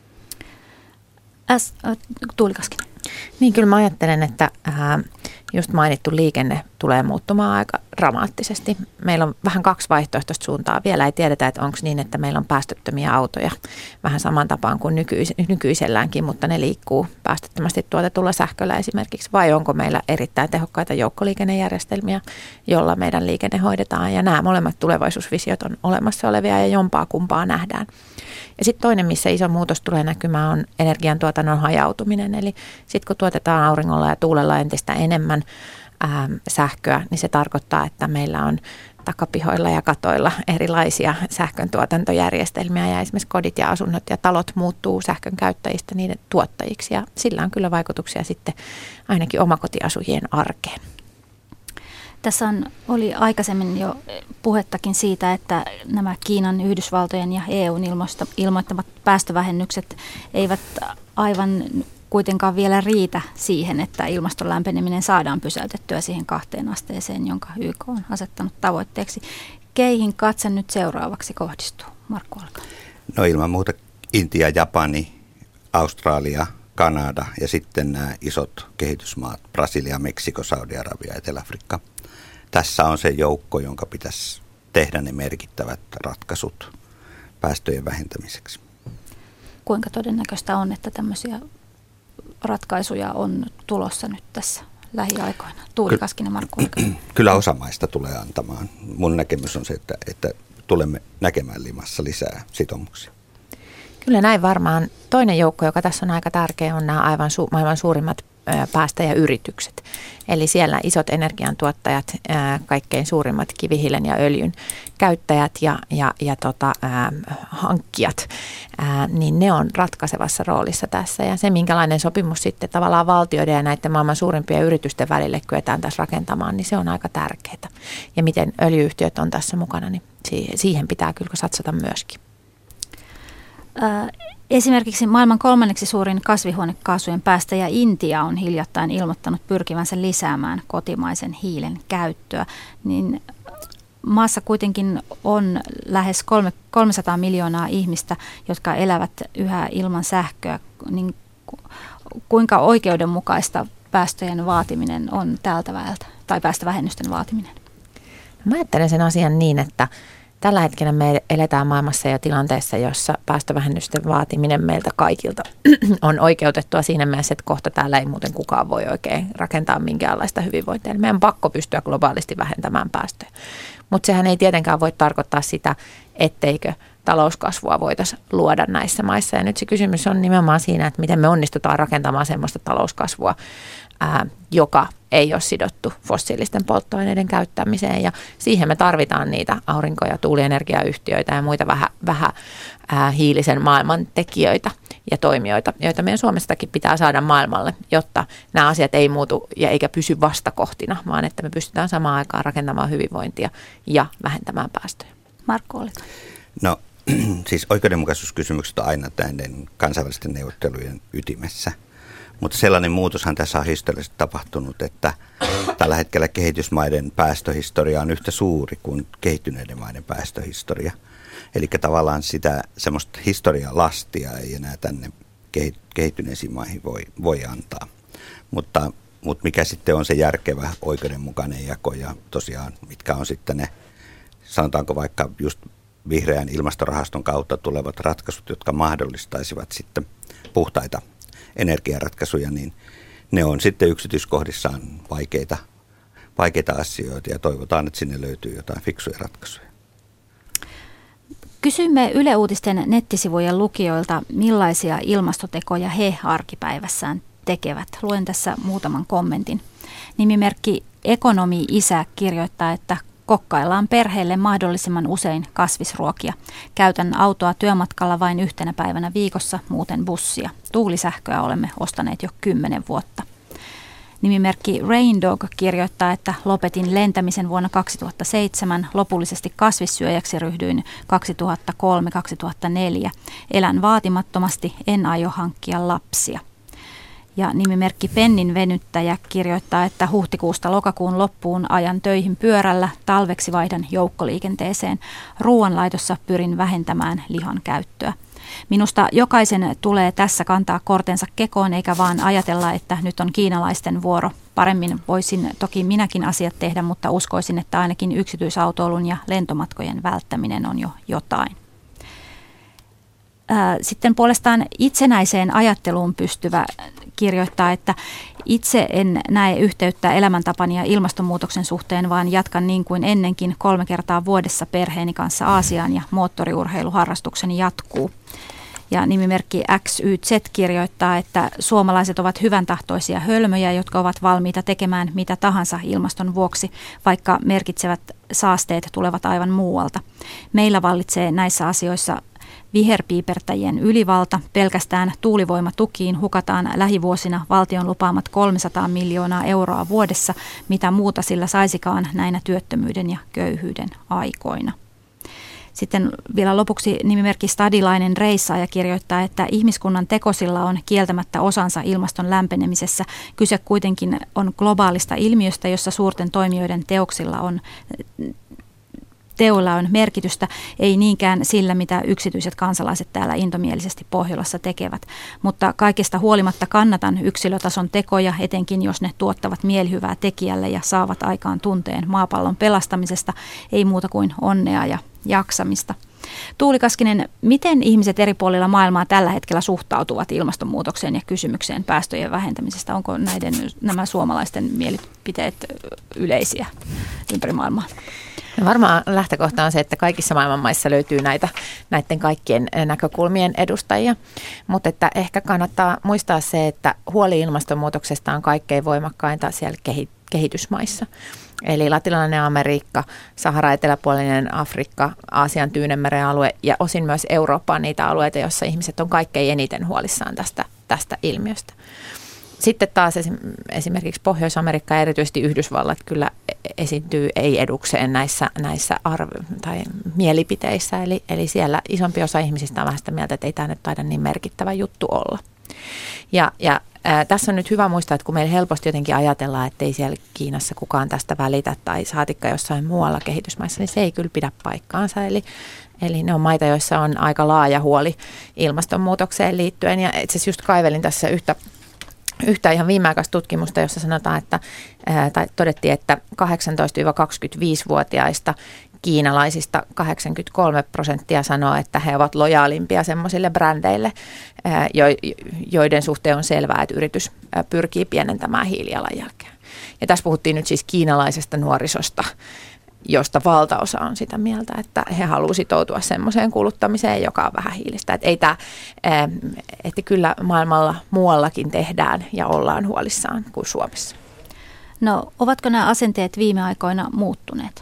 Speaker 3: Äs, äh, Tuuli Kaskinen.
Speaker 4: Niin kyllä mä ajattelen, että ää, just mainittu liikenne tulee muuttumaan aika dramaattisesti. Meillä on vähän kaksi vaihtoehtoista suuntaa. Vielä ei tiedetä, että onko niin, että meillä on päästöttömiä autoja vähän saman tapaan kuin nykyis- nykyiselläänkin, mutta ne liikkuu päästöttömästi tuotetulla sähköllä esimerkiksi. Vai onko meillä erittäin tehokkaita joukkoliikennejärjestelmiä, jolla meidän liikenne hoidetaan. Ja nämä molemmat tulevaisuusvisiot on olemassa olevia ja jompaa kumpaa nähdään. Ja sitten toinen, missä iso muutos tulee näkymään, on energiantuotannon hajautuminen. Eli sitten kun tuotetaan auringolla ja tuulella entistä enemmän ää, sähköä, niin se tarkoittaa, että meillä on takapihoilla ja katoilla erilaisia sähköntuotantojärjestelmiä. Ja esimerkiksi kodit ja asunnot ja talot muuttuu sähkön käyttäjistä niiden tuottajiksi. Ja sillä on kyllä vaikutuksia sitten ainakin omakotiasujien arkeen.
Speaker 3: Tässä on, oli aikaisemmin jo puhettakin siitä, että nämä Kiinan, Yhdysvaltojen ja E U:n ilmoittamat päästövähennykset eivät aivan kuitenkaan vielä riitä siihen, että ilmaston lämpeneminen saadaan pysäytettyä siihen kahteen asteeseen, jonka Y K on asettanut tavoitteeksi. Keihin katse nyt seuraavaksi kohdistuu? Markku Ollikainen.
Speaker 5: No ilman muuta Intia, Japani, Australia, Kanada ja sitten nämä isot kehitysmaat, Brasilia, Meksiko, Saudi-Arabia ja Etelä-Afrikka. Tässä on se joukko, jonka pitäisi tehdä ne merkittävät ratkaisut päästöjen vähentämiseksi.
Speaker 3: Kuinka todennäköistä on, että tämmöisiä ratkaisuja on tulossa nyt tässä lähiaikoina? Tuuli Kaskinen, Markku Ollikainen.
Speaker 5: Kyllä osa maista tulee antamaan. Mun näkemys on se, että, että tulemme näkemään Limassa lisää sitoumuksia.
Speaker 4: Kyllä näin varmaan. Toinen joukko, joka tässä on aika tärkeä, on nämä aivan su- maailman suurimmat päästäjäyritykset. Eli siellä isot energiantuottajat, ää, kaikkein suurimmat kivihiilen ja öljyn käyttäjät ja, ja, ja tota, ää, hankkijat, ää, niin ne on ratkaisevassa roolissa tässä. Ja se, minkälainen sopimus sitten tavallaan valtioiden ja näiden maailman suurimpien yritysten välille kyetään tässä rakentamaan, niin se on aika tärkeää. Ja miten öljyyhtiöt on tässä mukana, niin siihen pitää kyllä satsata myöskin.
Speaker 3: Ää, Esimerkiksi maailman kolmanneksi suurin kasvihuonekaasujen päästäjä Intia on hiljattain ilmoittanut pyrkivänsä lisäämään kotimaisen hiilen käyttöä. Niin maassa kuitenkin on lähes kolmesataa miljoonaa ihmistä, jotka elävät yhä ilman sähköä. Niin kuinka oikeudenmukaista päästöjen vaatiminen on tältä väeltä, tai päästövähennysten vaatiminen?
Speaker 4: Mä ajattelen sen asian niin, että tällä hetkellä me eletään maailmassa jo tilanteessa, jossa päästövähennysten vaatiminen meiltä kaikilta on oikeutettua siinä mielessä, että kohta täällä ei muuten kukaan voi oikein rakentaa minkäänlaista hyvinvointia. Meidän on pakko pystyä globaalisti vähentämään päästöjä. Mutta sehän ei tietenkään voi tarkoittaa sitä, etteikö talouskasvua voitaisiin luoda näissä maissa. Ja nyt se kysymys on nimenomaan siinä, että miten me onnistutaan rakentamaan sellaista talouskasvua, ää, joka ei ole sidottu fossiilisten polttoaineiden käyttämiseen ja siihen me tarvitaan niitä aurinko- ja tuulienergiayhtiöitä ja muita vähän, vähän ää, hiilisen maailman tekijöitä ja toimijoita, joita meidän Suomestakin pitää saada maailmalle, jotta nämä asiat ei muutu ja eikä pysy vastakohtina, vaan että me pystytään samaan aikaan rakentamaan hyvinvointia ja vähentämään päästöjä.
Speaker 3: Markku Ollikainen.
Speaker 5: No siis oikeudenmukaisuuskysymykset on aina näiden kansainvälisten neuvottelujen ytimessä. Mutta sellainen muutoshan tässä on historiallisesti tapahtunut, että tällä hetkellä kehitysmaiden päästöhistoria on yhtä suuri kuin kehittyneiden maiden päästöhistoria. Eli tavallaan sitä semmoista historialastia ei enää tänne kehittyneisiin maihin voi, voi antaa. Mutta, mutta mikä sitten on se järkevä oikeudenmukainen jako ja tosiaan mitkä on sitten ne, sanotaanko vaikka just vihreän ilmastorahaston kautta tulevat ratkaisut, jotka mahdollistaisivat sitten puhtaita energiaratkaisuja, niin ne on sitten yksityiskohdissaan vaikeita, vaikeita asioita ja toivotaan, että sinne löytyy jotain fiksuja ratkaisuja.
Speaker 3: Kysymme Yle Uutisten nettisivujen lukijoilta, millaisia ilmastotekoja he arkipäivässään tekevät. Luen tässä muutaman kommentin. Nimimerkki Ekonomi-isä kirjoittaa, että kokkaillaan perheelle mahdollisimman usein kasvisruokia. Käytän autoa työmatkalla vain yhtenä päivänä viikossa, muuten bussia. Tuulisähköä olemme ostaneet jo kymmenen vuotta. Nimimerkki Raindog kirjoittaa, että lopetin lentämisen vuonna kaksituhattaseitsemän. Lopullisesti kasvissyöjäksi ryhdyin kaksituhattakolme kaksituhattaneljä. Elän vaatimattomasti, en aio hankkia lapsia. Ja nimimerkki Pennin venyttäjä kirjoittaa, että huhtikuusta lokakuun loppuun ajan töihin pyörällä, talveksi vaihdan joukkoliikenteeseen. Ruoanlaitossa pyrin vähentämään lihan käyttöä. Minusta jokaisen tulee tässä kantaa kortensa kekoon, eikä vaan ajatella, että nyt on kiinalaisten vuoro. Paremmin voisin toki minäkin asiat tehdä, mutta uskoisin, että ainakin yksityisautoilun ja lentomatkojen välttäminen on jo jotain. Sitten puolestaan itsenäiseen ajatteluun pystyvä kirjoittaa, että itse en näe yhteyttä elämäntapani ja ilmastonmuutoksen suhteen, vaan jatkan niin kuin ennenkin kolme kertaa vuodessa perheeni kanssa Aasiaan ja moottoriurheiluharrastukseni jatkuu. Ja nimimerkki X Y Z kirjoittaa, että suomalaiset ovat hyvän tahtoisia hölmöjä, jotka ovat valmiita tekemään mitä tahansa ilmaston vuoksi, vaikka merkitsevät saasteet tulevat aivan muualta. Meillä vallitsee näissä asioissa viherpiipertäjien ylivalta. Pelkästään tuulivoimatukiin hukataan lähivuosina valtion lupaamat kolmesataa miljoonaa euroa vuodessa, mitä muuta sillä saisikaan näinä työttömyyden ja köyhyyden aikoina. Sitten vielä lopuksi nimimerkki Stadilainen reissaaja kirjoittaa, että ihmiskunnan tekosilla on kieltämättä osansa ilmaston lämpenemisessä. Kyse kuitenkin on globaalista ilmiöstä, jossa suurten toimijoiden teoksilla on teoilla on merkitystä, ei niinkään sillä, mitä yksityiset kansalaiset täällä intomielisesti Pohjolassa tekevät. Mutta kaikesta huolimatta kannatan yksilötason tekoja, etenkin jos ne tuottavat mielihyvää tekijälle ja saavat aikaan tunteen maapallon pelastamisesta, ei muuta kuin onnea ja jaksamista. Tuuli Kaskinen, miten ihmiset eri puolilla maailmaa tällä hetkellä suhtautuvat ilmastonmuutokseen ja kysymykseen päästöjen vähentämisestä? Onko näiden, nämä suomalaisten mielipiteet yleisiä ympäri maailmaa?
Speaker 4: No varmaan lähtökohta on se, että kaikissa maailman maissa löytyy näitä, näiden kaikkien näkökulmien edustajia, mutta että ehkä kannattaa muistaa se, että huoli ilmastonmuutoksesta on kaikkein voimakkainta siellä kehitysmaissa. Eli Latinalainen Amerikka, Sahara, eteläpuolinen Afrikka, Aasian Tyynenmeren alue ja osin myös Eurooppa on niitä alueita, joissa ihmiset on kaikkein eniten huolissaan tästä, tästä ilmiöstä. Sitten taas esimerkiksi Pohjois-Amerikka ja erityisesti Yhdysvallat kyllä esiintyy ei-edukseen näissä, näissä arv- tai mielipiteissä. Eli, eli siellä isompi osa ihmisistä on vähän sitä mieltä, että ei tämä nyt taida niin merkittävä juttu olla. Ja, ja ää, tässä on nyt hyvä muistaa, että kun meillä helposti jotenkin ajatellaan, että ei siellä Kiinassa kukaan tästä välitä tai saatikka jossain muualla kehitysmaissa, niin se ei kyllä pidä paikkaansa. Eli Eli ne on maita, joissa on aika laaja huoli ilmastonmuutokseen liittyen. Ja itse asiassa just kaivelin tässä yhtä Yhtä ihan viimeaikaista tutkimusta, jossa sanotaan, että, ää, tai todettiin, että kahdeksantoista–kaksikymmentäviisivuotiaista kiinalaisista kahdeksankymmentäkolme prosenttia sanoo, että he ovat lojaalimpia semmoisille brändeille, ää, jo, joiden suhteen on selvää, että yritys ää, pyrkii pienentämään hiilijalanjälkeä. Ja tässä puhuttiin nyt siis kiinalaisesta nuorisosta, josta valtaosa on sitä mieltä, että he haluavat sitoutua semmoiseen kuluttamiseen, joka on vähän hiilistä. Että, ei tämä, että kyllä maailmalla muuallakin tehdään ja ollaan huolissaan kuin Suomessa.
Speaker 3: No, ovatko nämä asenteet viime aikoina muuttuneet?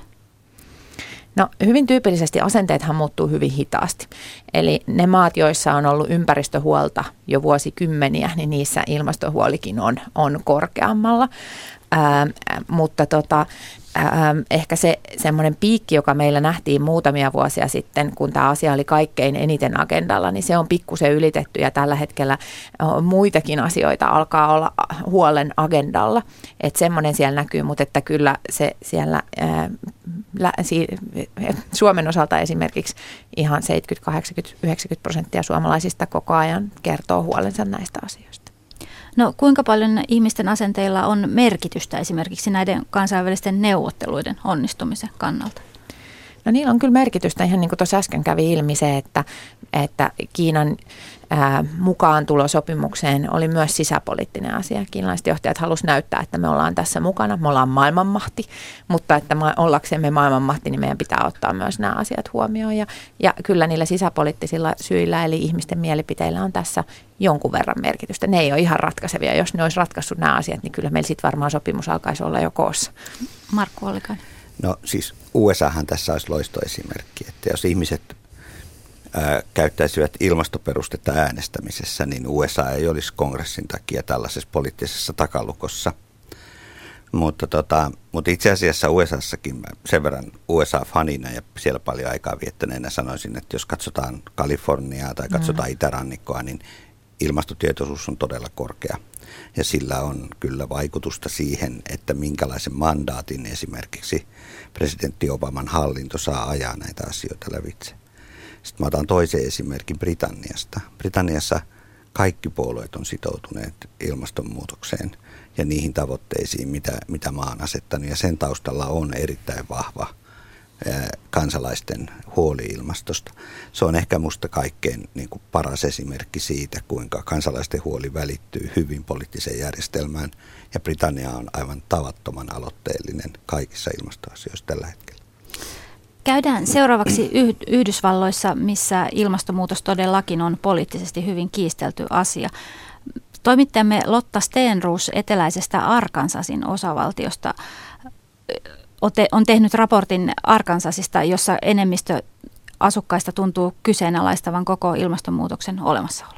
Speaker 4: No hyvin tyypillisesti asenteethan muuttuu hyvin hitaasti. Eli ne maat, joissa on ollut ympäristöhuolta jo vuosikymmeniä, niin niissä ilmastohuolikin on, on korkeammalla. Ää, mutta tota, ää, ehkä se semmoinen piikki, joka meillä nähtiin muutamia vuosia sitten, kun tämä asia oli kaikkein eniten agendalla, niin se on pikkusen ylitetty ja tällä hetkellä muitakin asioita alkaa olla huolen agendalla. Että semmoinen siellä näkyy, mutta että kyllä se siellä ää, lä, si, Suomen osalta esimerkiksi ihan seitsemänkymmentä, kahdeksankymmentä, yhdeksänkymmentä prosenttia suomalaisista koko ajan kertoo huolensa näistä asioista.
Speaker 3: No kuinka paljon ihmisten asenteilla on merkitystä esimerkiksi näiden kansainvälisten neuvotteluiden onnistumisen kannalta?
Speaker 4: No niillä on kyllä merkitystä, ihan niin kuin tuossa äsken kävi ilmi se, että, että Kiinan ää, mukaantulo sopimukseen oli myös sisäpoliittinen asia. Kiinalaiset johtajat halusivat näyttää, että me ollaan tässä mukana, me ollaan maailmanmahti, mutta että ma- ollaksemme maailmanmahti, niin meidän pitää ottaa myös nämä asiat huomioon. Ja, ja kyllä niillä sisäpoliittisilla syillä, eli ihmisten mielipiteillä on tässä jonkun verran merkitystä. Ne ei ole ihan ratkaisevia. Jos ne olisi ratkaissut nämä asiat, niin kyllä meillä sitten varmaan sopimus alkaisi olla jo koossa.
Speaker 3: Markku Ollikainen.
Speaker 5: No siis U S Ahan tässä olisi loistoesimerkki, että jos ihmiset ää, käyttäisivät ilmastoperustetta äänestämisessä, niin U S A ei olisi kongressin takia tällaisessa poliittisessa takalukossa. Mutta, tota, mutta itse asiassa U S Assakin sen verran U S A-fanina ja siellä paljon aikaa viettäneenä sanoisin, että jos katsotaan Kaliforniaa tai katsotaan mm. itärannikkoa, niin ilmastotietoisuus on todella korkea. Ja sillä on kyllä vaikutusta siihen, että minkälaisen mandaatin esimerkiksi presidentti Obaman hallinto saa ajaa näitä asioita lävitse. Sitten mä otan toisen esimerkin Britanniasta. Britanniassa kaikki puolueet on sitoutuneet ilmastonmuutokseen ja niihin tavoitteisiin, mitä, mitä maa on asettanut. Ja sen taustalla on erittäin vahva kansalaisten huoli ilmastosta. Se on ehkä musta kaikkein niin kuin paras esimerkki siitä, kuinka kansalaisten huoli välittyy hyvin poliittiseen järjestelmään. Ja Britannia on aivan tavattoman aloitteellinen kaikissa ilmastoasioissa tällä hetkellä.
Speaker 3: Käydään seuraavaksi Yhdysvalloissa, missä ilmastonmuutos todellakin on poliittisesti hyvin kiistelty asia. Toimittajamme Lotta Stenroos eteläisestä Arkansasin osavaltiosta on tehnyt raportin Arkansasista, jossa enemmistö asukkaista tuntuu kyseenalaistavan koko ilmastonmuutoksen olemassaolo.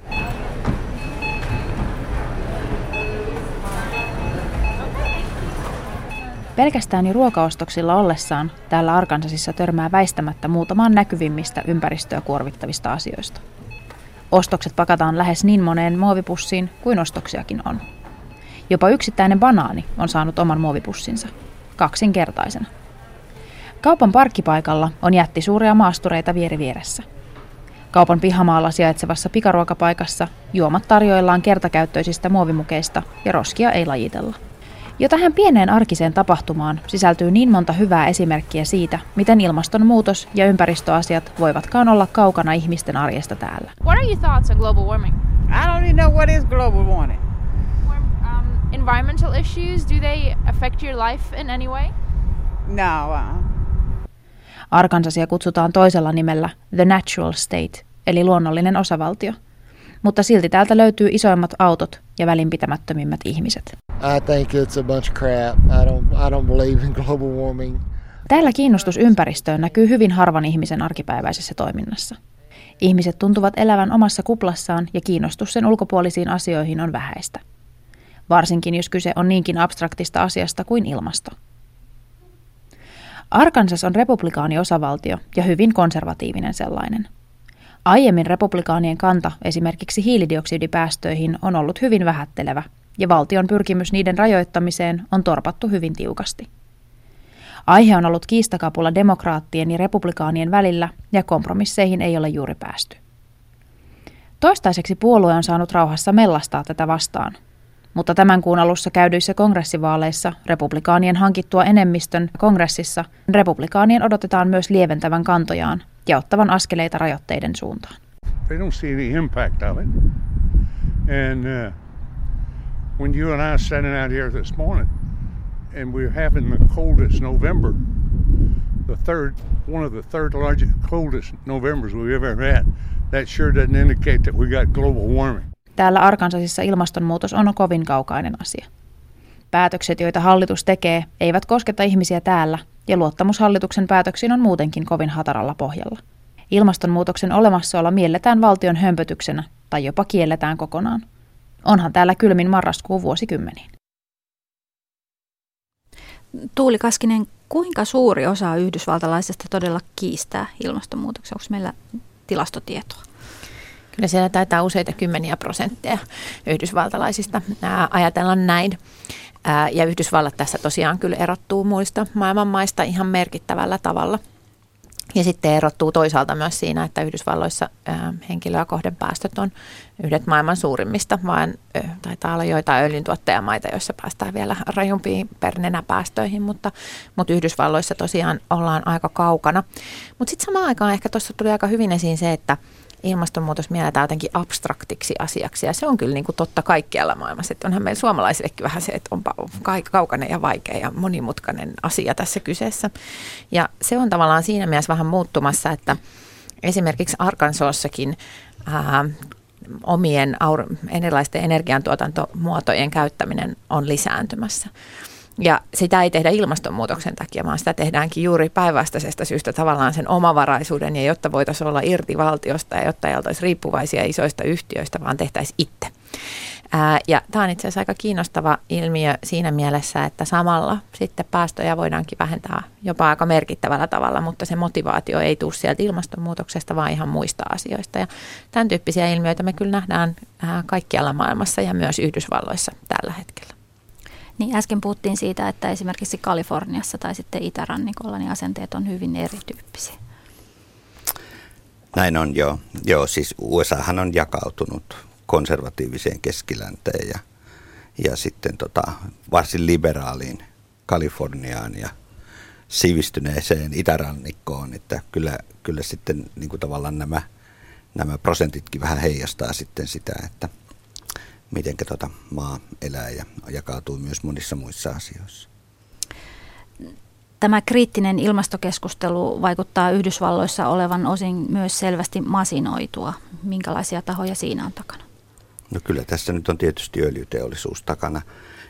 Speaker 8: Pelkästään jo ruokaostoksilla ollessaan täällä Arkansasissa törmää väistämättä muutamaan näkyvimmistä ympäristöä kuormittavista asioista. Ostokset pakataan lähes niin moneen muovipussiin kuin ostoksiakin on. Jopa yksittäinen banaani on saanut oman muovipussinsa. Kaksinkertaisena. Kaupan parkkipaikalla on jättisuuria maastureita vieri vieressä. Kaupan pihamaalla sijaitsevassa pikaruokapaikassa juomat tarjoillaan kertakäyttöisistä muovimukeista ja roskia ei lajitella. Jo tähän pieneen arkiseen tapahtumaan sisältyy niin monta hyvää esimerkkiä siitä, miten ilmastonmuutos ja ympäristöasiat voivatkaan olla kaukana ihmisten arjesta täällä.
Speaker 9: What are your thoughts on global warming?
Speaker 10: I don't even know what is global warming.
Speaker 9: Environmental issues, do they affect your life in any way?
Speaker 10: No. Uh...
Speaker 8: Arkansasia kutsutaan toisella nimellä The Natural State, eli luonnollinen osavaltio. Mutta silti täältä löytyy isoimmat autot ja välinpitämättömimmät ihmiset.
Speaker 11: I think it's a bunch of crap. I don't, I don't believe in global warming.
Speaker 8: Täällä kiinnostus ympäristöön näkyy hyvin harvan ihmisen arkipäiväisessä toiminnassa. Ihmiset tuntuvat elävän omassa kuplassaan ja kiinnostus sen ulkopuolisiin asioihin on vähäistä. Varsinkin jos kyse on niinkin abstraktista asiasta kuin ilmasto. Arkansas on republikaaniosavaltio ja hyvin konservatiivinen sellainen. Aiemmin republikaanien kanta esimerkiksi hiilidioksidipäästöihin on ollut hyvin vähättelevä, ja valtion pyrkimys niiden rajoittamiseen on torpattu hyvin tiukasti. Aihe on ollut kiistakapula demokraattien ja republikaanien välillä, ja kompromisseihin ei ole juuri päästy. Toistaiseksi puolue on saanut rauhassa mellastaa tätä vastaan, mutta tämän kuun alussa käydyissä kongressivaaleissa republikaanien hankittua enemmistön kongressissa republikaanien odotetaan myös lieventävän kantojaan ja ottavan askeleita rajoitteiden suuntaan.
Speaker 12: They don't see the impact of it. And uh, when you and I sitting out here this morning and we're having the coldest November, the third, one of the third largest, coldest Novembers we've ever had, that sure doesn't indicate that we got global warming.
Speaker 8: Täällä Arkansasissa ilmastonmuutos on kovin kaukainen asia. Päätökset, joita hallitus tekee, eivät kosketa ihmisiä täällä, ja luottamus hallituksen päätöksiin on muutenkin kovin hataralla pohjalla. Ilmastonmuutoksen olemassaolo mielletään valtion hömpötyksenä tai jopa kielletään kokonaan. Onhan täällä kylmin marraskuu vuosikymmeniin.
Speaker 3: Tuuli Kaskinen, kuinka suuri osa yhdysvaltalaisista todella kiistää ilmastonmuutoksen? Onko meillä tilastotietoa?
Speaker 4: Kyllä siellä taitaa useita kymmeniä prosentteja yhdysvaltalaisista ajatella näin. Ja Yhdysvallat tässä tosiaan kyllä erottuu muista maailman maista ihan merkittävällä tavalla. Ja sitten erottuu toisaalta myös siinä, että Yhdysvalloissa henkilöä kohden päästöt on yhdet maailman suurimmista, vaan taitaa olla joitain öljyntuottajamaita, joissa päästään vielä rajumpiin per nenäpäästöihin, mutta, mutta Yhdysvalloissa tosiaan ollaan aika kaukana. Mutta sitten samaan aikaan ehkä tuossa tuli aika hyvin esiin se, että ilmastonmuutos mielletään jotenkin abstraktiksi asiaksi, ja se on kyllä niin kuin totta kaikkialla maailmassa. Että onhan meillä suomalaisillekin vähän se, että onpa kaukainen ja vaikea ja monimutkainen asia tässä kyseessä. Ja se on tavallaan siinä mielessä vähän muuttumassa, että esimerkiksi Arkansassakin ää, omien aur- erilaisten energiantuotantomuotojen käyttäminen on lisääntymässä. Ja sitä ei tehdä ilmastonmuutoksen takia, vaan sitä tehdäänkin juuri päinvastaisesta syystä tavallaan sen omavaraisuuden, ja jotta voitaisiin olla irti valtiosta ja jotta ei oltaisi riippuvaisia isoista yhtiöistä, vaan tehtäisiin itse. Ää, ja tämä on itse asiassa aika kiinnostava ilmiö siinä mielessä, että samalla sitten päästöjä voidaankin vähentää jopa aika merkittävällä tavalla, mutta se motivaatio ei tule sieltä ilmastonmuutoksesta, vaan ihan muista asioista. Ja tämän tyyppisiä ilmiöitä me kyllä nähdään ää, kaikkialla maailmassa ja myös Yhdysvalloissa tällä hetkellä.
Speaker 3: Niin äsken puhuttiin siitä, että esimerkiksi Kaliforniassa tai sitten itärannikolla niin asenteet on hyvin erityyppisiä.
Speaker 5: Näin on, joo. Joo, siis U S Ahan on jakautunut konservatiiviseen keskilänteen ja, ja sitten tota, varsin liberaaliin Kaliforniaan ja sivistyneeseen itärannikkoon, että kyllä, kyllä sitten niin kuin tavallaan nämä, nämä prosentitkin vähän heijastaa sitten sitä, että miten tota maa elää ja jakautuu myös monissa muissa asioissa.
Speaker 3: Tämä kriittinen ilmastokeskustelu vaikuttaa Yhdysvalloissa olevan osin myös selvästi masinoitua. Minkälaisia tahoja siinä on takana?
Speaker 5: No kyllä tässä nyt on tietysti öljyteollisuus takana.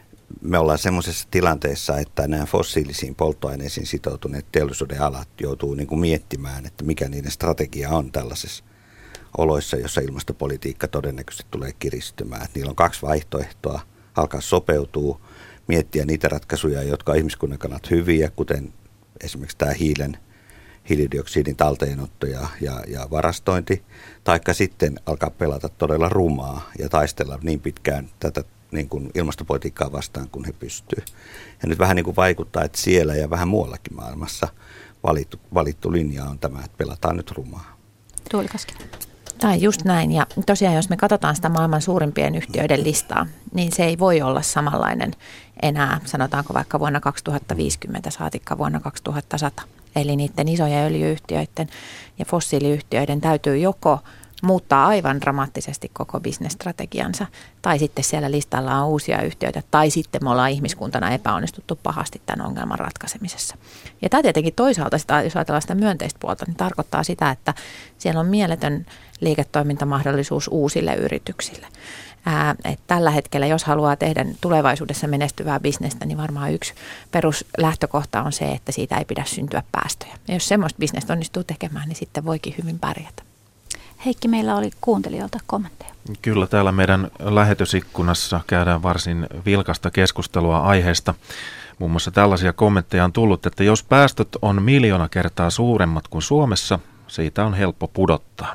Speaker 5: Me ollaan semmoisessa tilanteessa, että nämä fossiilisiin polttoaineisiin sitoutuneet teollisuuden alat joutuu niin kuin miettimään, että mikä niiden strategia on tällaisessa oloissa, jossa ilmastopolitiikka todennäköisesti tulee kiristymään. Että niillä on kaksi vaihtoehtoa: alkaa sopeutua, miettiä niitä ratkaisuja, jotka on ihmiskunnan kannalta hyviä, kuten esimerkiksi tämä hiilen, hiilidioksidin talteenotto ja, ja, ja varastointi, taikka sitten alkaa pelata todella rumaa ja taistella niin pitkään tätä niin kuin ilmastopolitiikkaa vastaan, kun he pystyy. Ja nyt vähän niin kuin vaikuttaa, että siellä ja vähän muuallakin maailmassa valittu, valittu linja on tämä, että pelataan nyt rumaa.
Speaker 3: Tuuli Kaskinen.
Speaker 4: Tämä on just näin. Ja tosiaan, jos me katsotaan sitä maailman suurimpien yhtiöiden listaa, niin se ei voi olla samanlainen enää, sanotaanko vaikka vuonna kaksituhattaviisikymmentä saatikka vuonna kaksituhattasata. Eli niiden isojen öljyyhtiöiden ja fossiiliyhtiöiden täytyy joko muuttaa aivan dramaattisesti koko bisnesstrategiansa, tai sitten siellä listalla on uusia yhtiöitä, tai sitten me ollaan ihmiskuntana epäonnistuttu pahasti tämän ongelman ratkaisemisessa. Ja tämä tietenkin toisaalta, sitä, jos ajatellaan sitä myönteistä puolta, niin tarkoittaa sitä, että siellä on mieletön liiketoimintamahdollisuus uusille yrityksille. Ää, että tällä hetkellä, jos haluaa tehdä tulevaisuudessa menestyvää bisnestä, niin varmaan yksi peruslähtökohta on se, että siitä ei pidä syntyä päästöjä. Ja jos semmoista bisnestä onnistuu tekemään, niin sitten voikin hyvin pärjätä.
Speaker 3: Heikki, meillä oli kuuntelijoilta kommentteja.
Speaker 1: Kyllä, täällä meidän lähetysikkunassa käydään varsin vilkasta keskustelua aiheesta. Muun muassa tällaisia kommentteja on tullut, että jos päästöt on miljoona kertaa suuremmat kuin Suomessa, siitä on helppo pudottaa.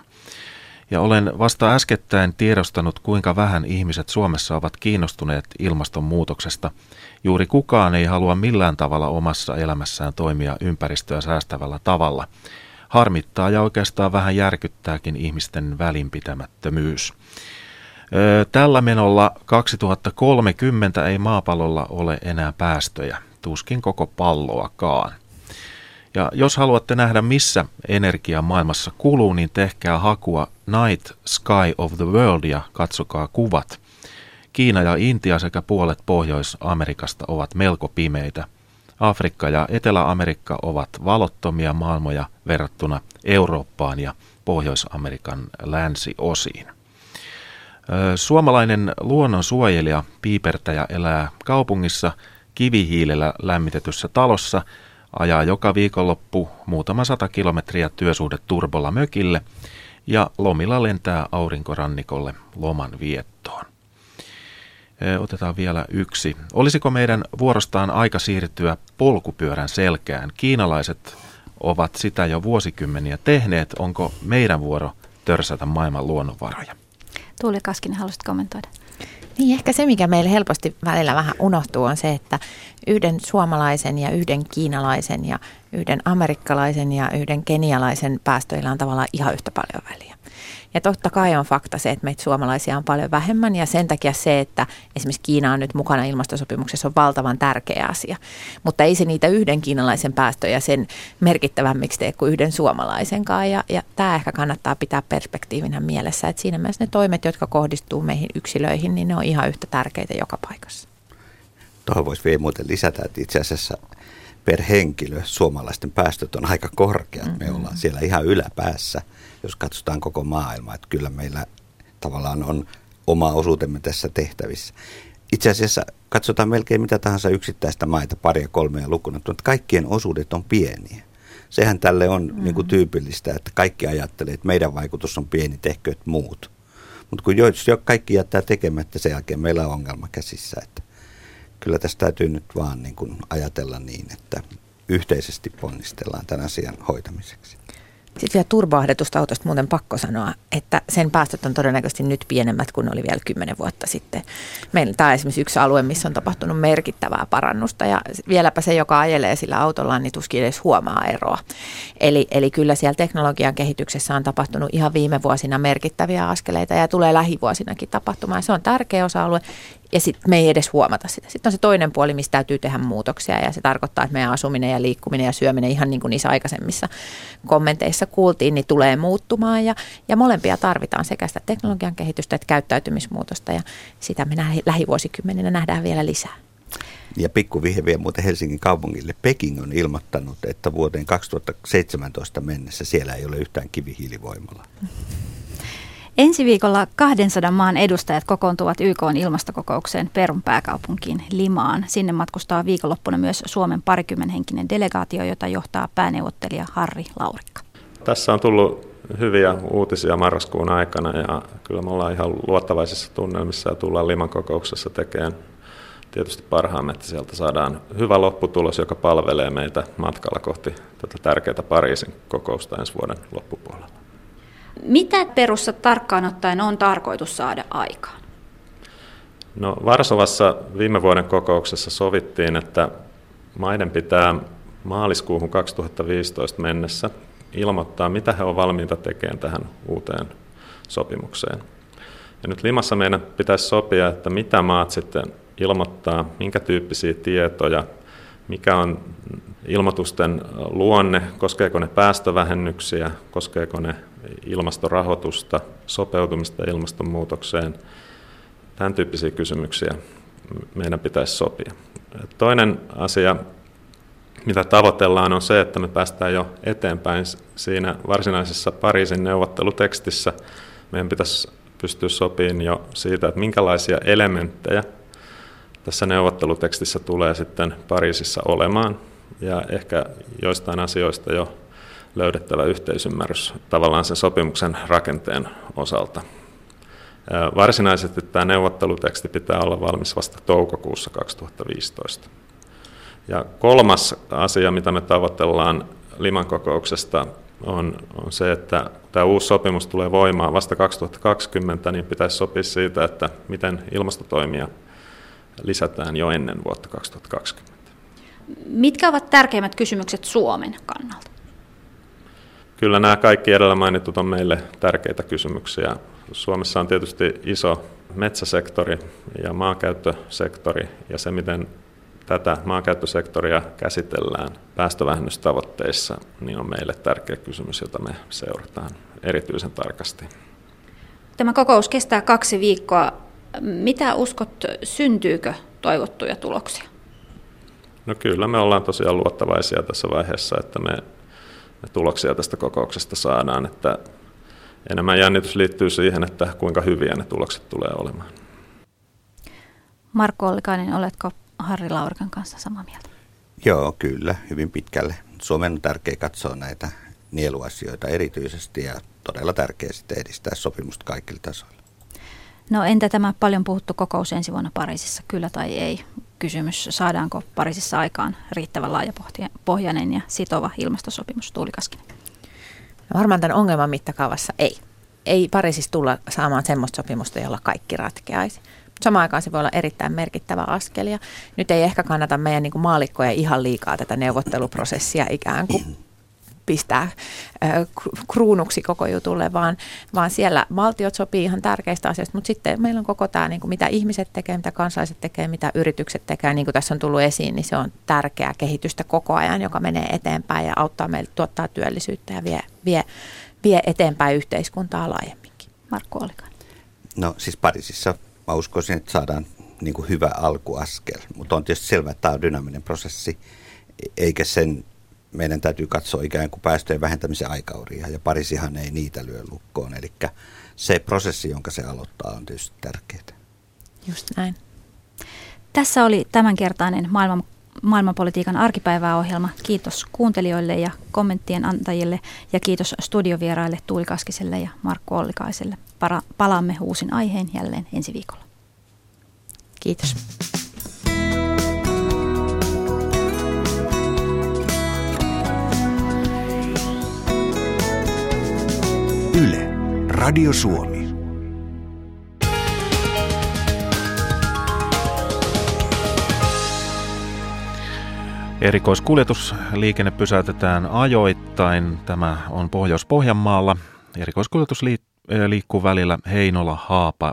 Speaker 1: Ja olen vasta äskettäin tiedostanut, kuinka vähän ihmiset Suomessa ovat kiinnostuneet ilmastonmuutoksesta. Juuri kukaan ei halua millään tavalla omassa elämässään toimia ympäristöä säästävällä tavalla. Harmittaa ja oikeastaan vähän järkyttääkin ihmisten välinpitämättömyys. Tällä menolla kaksituhattakolmekymmentä ei maapallolla ole enää päästöjä, tuskin koko palloakaan. Ja jos haluatte nähdä, missä energia maailmassa kuluu, niin tehkää hakua Night Sky of the World ja katsokaa kuvat. Kiina ja Intia sekä puolet Pohjois-Amerikasta ovat melko pimeitä. Afrikka ja Etelä-Amerikka ovat valottomia maailmoja verrattuna Eurooppaan ja Pohjois-Amerikan länsiosiin. Suomalainen luonnonsuojelija piipertäjä elää kaupungissa kivihiilellä lämmitetyssä talossa, ajaa joka viikonloppu muutama sata kilometriä työsuhdeturbolla mökille ja lomilla lentää aurinkorannikolle loman viettoon. Otetaan vielä yksi. Olisiko meidän vuorostaan aika siirtyä polkupyörän selkään? Kiinalaiset ovat sitä jo vuosikymmeniä tehneet. Onko meidän vuoro törsätä maailman luonnonvaroja?
Speaker 3: Tuuli Kaskinen, haluaisit kommentoida?
Speaker 4: Niin, ehkä se, mikä meille helposti välillä vähän unohtuu, on se, että yhden suomalaisen ja yhden kiinalaisen ja yhden amerikkalaisen ja yhden kenialaisen päästöillä on tavallaan ihan yhtä paljon väliä. Ja totta kai on fakta se, että meitä suomalaisia on paljon vähemmän ja sen takia se, että esimerkiksi Kiina on nyt mukana ilmastosopimuksessa on valtavan tärkeä asia. Mutta ei se niitä yhden kiinalaisen päästöjä sen merkittävämmiksi tee kuin yhden suomalaisenkaan ja, ja tämä ehkä kannattaa pitää perspektiivinä mielessä, että siinä mielessä ne toimet, jotka kohdistuu meihin yksilöihin, niin ne on ihan yhtä tärkeitä joka paikassa.
Speaker 5: Tuohon voisi vielä muuten lisätä, että itse asiassa per henkilö suomalaisten päästöt on aika korkeat. Mm-hmm. Me ollaan siellä ihan yläpäässä, jos katsotaan koko maailmaa, että kyllä meillä tavallaan on oma osuutemme tässä tehtävissä. Itse asiassa katsotaan melkein mitä tahansa yksittäistä maita, paria kolmea lukuna, mutta kaikkien osuudet on pieniä. Sehän tälle on mm-hmm. niin kuin tyypillistä, että kaikki ajattelee, että meidän vaikutus on pieni, tehkööt muut. Mutta kun jos kaikki jättää tekemättä, sen jälkeen meillä on ongelma käsissä, että kyllä tässä täytyy nyt vaan niin kuin ajatella niin, että yhteisesti ponnistellaan tämän asian hoitamiseksi.
Speaker 4: Sitten vielä turboahdetusta autosta muuten pakko sanoa, että sen päästöt on todennäköisesti nyt pienemmät kuin oli vielä kymmenen vuotta sitten. Meillä tämä on esimerkiksi yksi alue, missä on tapahtunut merkittävää parannusta ja vieläpä se, joka ajelee sillä autollaan, niin tuskin edes huomaa eroa. Eli, eli kyllä siellä teknologian kehityksessä on tapahtunut ihan viime vuosina merkittäviä askeleita ja tulee lähivuosinakin tapahtumaan. Se on tärkeä osa-alue. Ja sitten me ei edes huomata sitä. Sitten on se toinen puoli, missä täytyy tehdä muutoksia ja se tarkoittaa, että meidän asuminen ja liikkuminen ja syöminen, ihan niin kuin niissä aikaisemmissa kommenteissa kuultiin, niin tulee muuttumaan ja, ja molempia tarvitaan sekä sitä teknologian kehitystä että käyttäytymismuutosta ja sitä me lähivuosikymmeninä nähdään vielä lisää.
Speaker 5: Ja pikkuvihje vielä muuten Helsingin kaupungille. Peking on ilmoittanut, että vuoteen kaksituhattaseitsemäntoista mennessä siellä ei ole yhtään kivihiilivoimalaa.
Speaker 3: Ensi viikolla kahdensadan maan edustajat kokoontuvat Y K:n ilmastokokoukseen Perun pääkaupunkiin Limaan. Sinne matkustaa viikonloppuna myös Suomen parikymmenhenkinen delegaatio, jota johtaa pääneuvottelija Harri Laurikka.
Speaker 13: Tässä on tullut hyviä uutisia marraskuun aikana ja kyllä me ollaan ihan luottavaisissa tunnelmissa ja tullaan Liman kokouksessa tekemään tietysti parhaamme, että sieltä saadaan hyvä lopputulos, joka palvelee meitä matkalla kohti tätä tärkeää Pariisin kokousta ensi vuoden loppupuolella.
Speaker 3: Mitä Perussa tarkkaan ottaen on tarkoitus saada aikaan?
Speaker 13: No Varsovassa viime vuoden kokouksessa sovittiin, että maiden pitää maaliskuuhun kaksituhattaviisitoista mennessä ilmoittaa, mitä he ovat valmiita tekemään tähän uuteen sopimukseen. Ja nyt Limassa meidän pitäisi sopia, että mitä maat sitten ilmoittaa, minkä tyyppisiä tietoja, mikä on ilmoitusten luonne, koskeeko ne päästövähennyksiä, koskeeko ne ilmastorahoitusta, sopeutumista ilmastonmuutokseen. Tämän tyyppisiä kysymyksiä meidän pitäisi sopia. Toinen asia, mitä tavoitellaan, on se, että me päästään jo eteenpäin siinä varsinaisessa Pariisin neuvottelutekstissä. Meidän pitäisi pystyä sopimaan jo siitä, että minkälaisia elementtejä tässä neuvottelutekstissä tulee sitten Pariisissa olemaan. Ja ehkä joistain asioista jo löydettävä yhteisymmärrys tavallaan sen sopimuksen rakenteen osalta. Varsinaisesti tämä neuvotteluteksti pitää olla valmis vasta toukokuussa kaksituhattaviisitoista. Ja kolmas asia, mitä me tavoitellaan Liman kokouksesta, on, on se, että tämä uusi sopimus tulee voimaan vasta kaksituhattakaksikymmentä, niin pitäisi sopia siitä, että miten ilmastotoimia lisätään jo ennen vuotta kaksituhattakaksikymmentä.
Speaker 3: Mitkä ovat tärkeimmät kysymykset Suomen kannalta?
Speaker 13: Kyllä nämä kaikki edellä mainitut on meille tärkeitä kysymyksiä. Suomessa on tietysti iso metsäsektori ja maankäyttösektori, ja se, miten tätä maankäyttösektoria käsitellään päästövähennystavoitteissa, niin on meille tärkeä kysymys, jota me seurataan erityisen tarkasti.
Speaker 3: Tämä kokous kestää kaksi viikkoa. Mitä uskot, syntyykö toivottuja tuloksia?
Speaker 13: No kyllä, me ollaan tosiaan luottavaisia tässä vaiheessa, että me, me tuloksia tästä kokouksesta saadaan. Että enemmän jännitys liittyy siihen, että kuinka hyviä ne tulokset tulee olemaan.
Speaker 3: Markku Ollikainen, oletko Harri Laurikan kanssa samaa mieltä?
Speaker 5: Joo, kyllä, hyvin pitkälle. Suomen on tärkeää katsoa näitä nieluasioita erityisesti ja todella tärkeää sitten edistää sopimusta kaikilla tasoilla.
Speaker 3: No entä tämä paljon puhuttu kokous ensi vuonna Pariisissa, kyllä tai ei? Kysymys, saadaanko Pariisissa aikaan riittävän laajapohjainen ja sitova ilmastosopimus? Tuuli Kaskinen.
Speaker 4: No varmaan tämän ongelman mittakaavassa ei. Ei Pariisissa tulla saamaan semmoista sopimusta, jolla kaikki ratkeaisi. Samaan aikaan se voi olla erittäin merkittävä askel. Ja nyt ei ehkä kannata meidän niin kuin maallikkoja ihan liikaa tätä neuvotteluprosessia ikään kuin pistää äh, kruunuksi koko jutulle, vaan, vaan siellä valtiot sopii ihan tärkeistä asioista, mutta sitten meillä on koko tämä, niin kuin mitä ihmiset tekee, mitä kansalaiset tekee, mitä yritykset tekee, niin kuin tässä on tullut esiin, niin se on tärkeää kehitystä koko ajan, joka menee eteenpäin ja auttaa meille tuottaa työllisyyttä ja vie, vie, vie eteenpäin yhteiskuntaa laajemminkin.
Speaker 3: Markku Ollikainen.
Speaker 5: No siis Pariisissa mä uskoisin, että saadaan niin kuin hyvä alkuaskel, mutta on tietysti selvää, että tämä on dynaaminen prosessi, eikä sen meidän täytyy katsoa ikään kuin päästöjen vähentämisen aikauria, ja Pariisihan ei niitä lyö lukkoon. Eli se prosessi, jonka se aloittaa, on tietysti tärkeää.
Speaker 4: Just näin.
Speaker 3: Tässä oli tämänkertainen maailman, maailmanpolitiikan arkipäiväohjelma. Kiitos kuuntelijoille ja kommenttien antajille, ja kiitos studiovieraille Tuuli Kaskiselle ja Markku Ollikaiselle. Para, palaamme uusin aiheen jälleen ensi viikolla.
Speaker 4: Kiitos.
Speaker 2: Yle, Radio Suomi.
Speaker 1: Erikoiskuljetusliikenne pysäytetään ajoittain. Tämä on Pohjois-Pohjanmaalla. Erikoiskuljetus liikkuu välillä Heinola, Haapa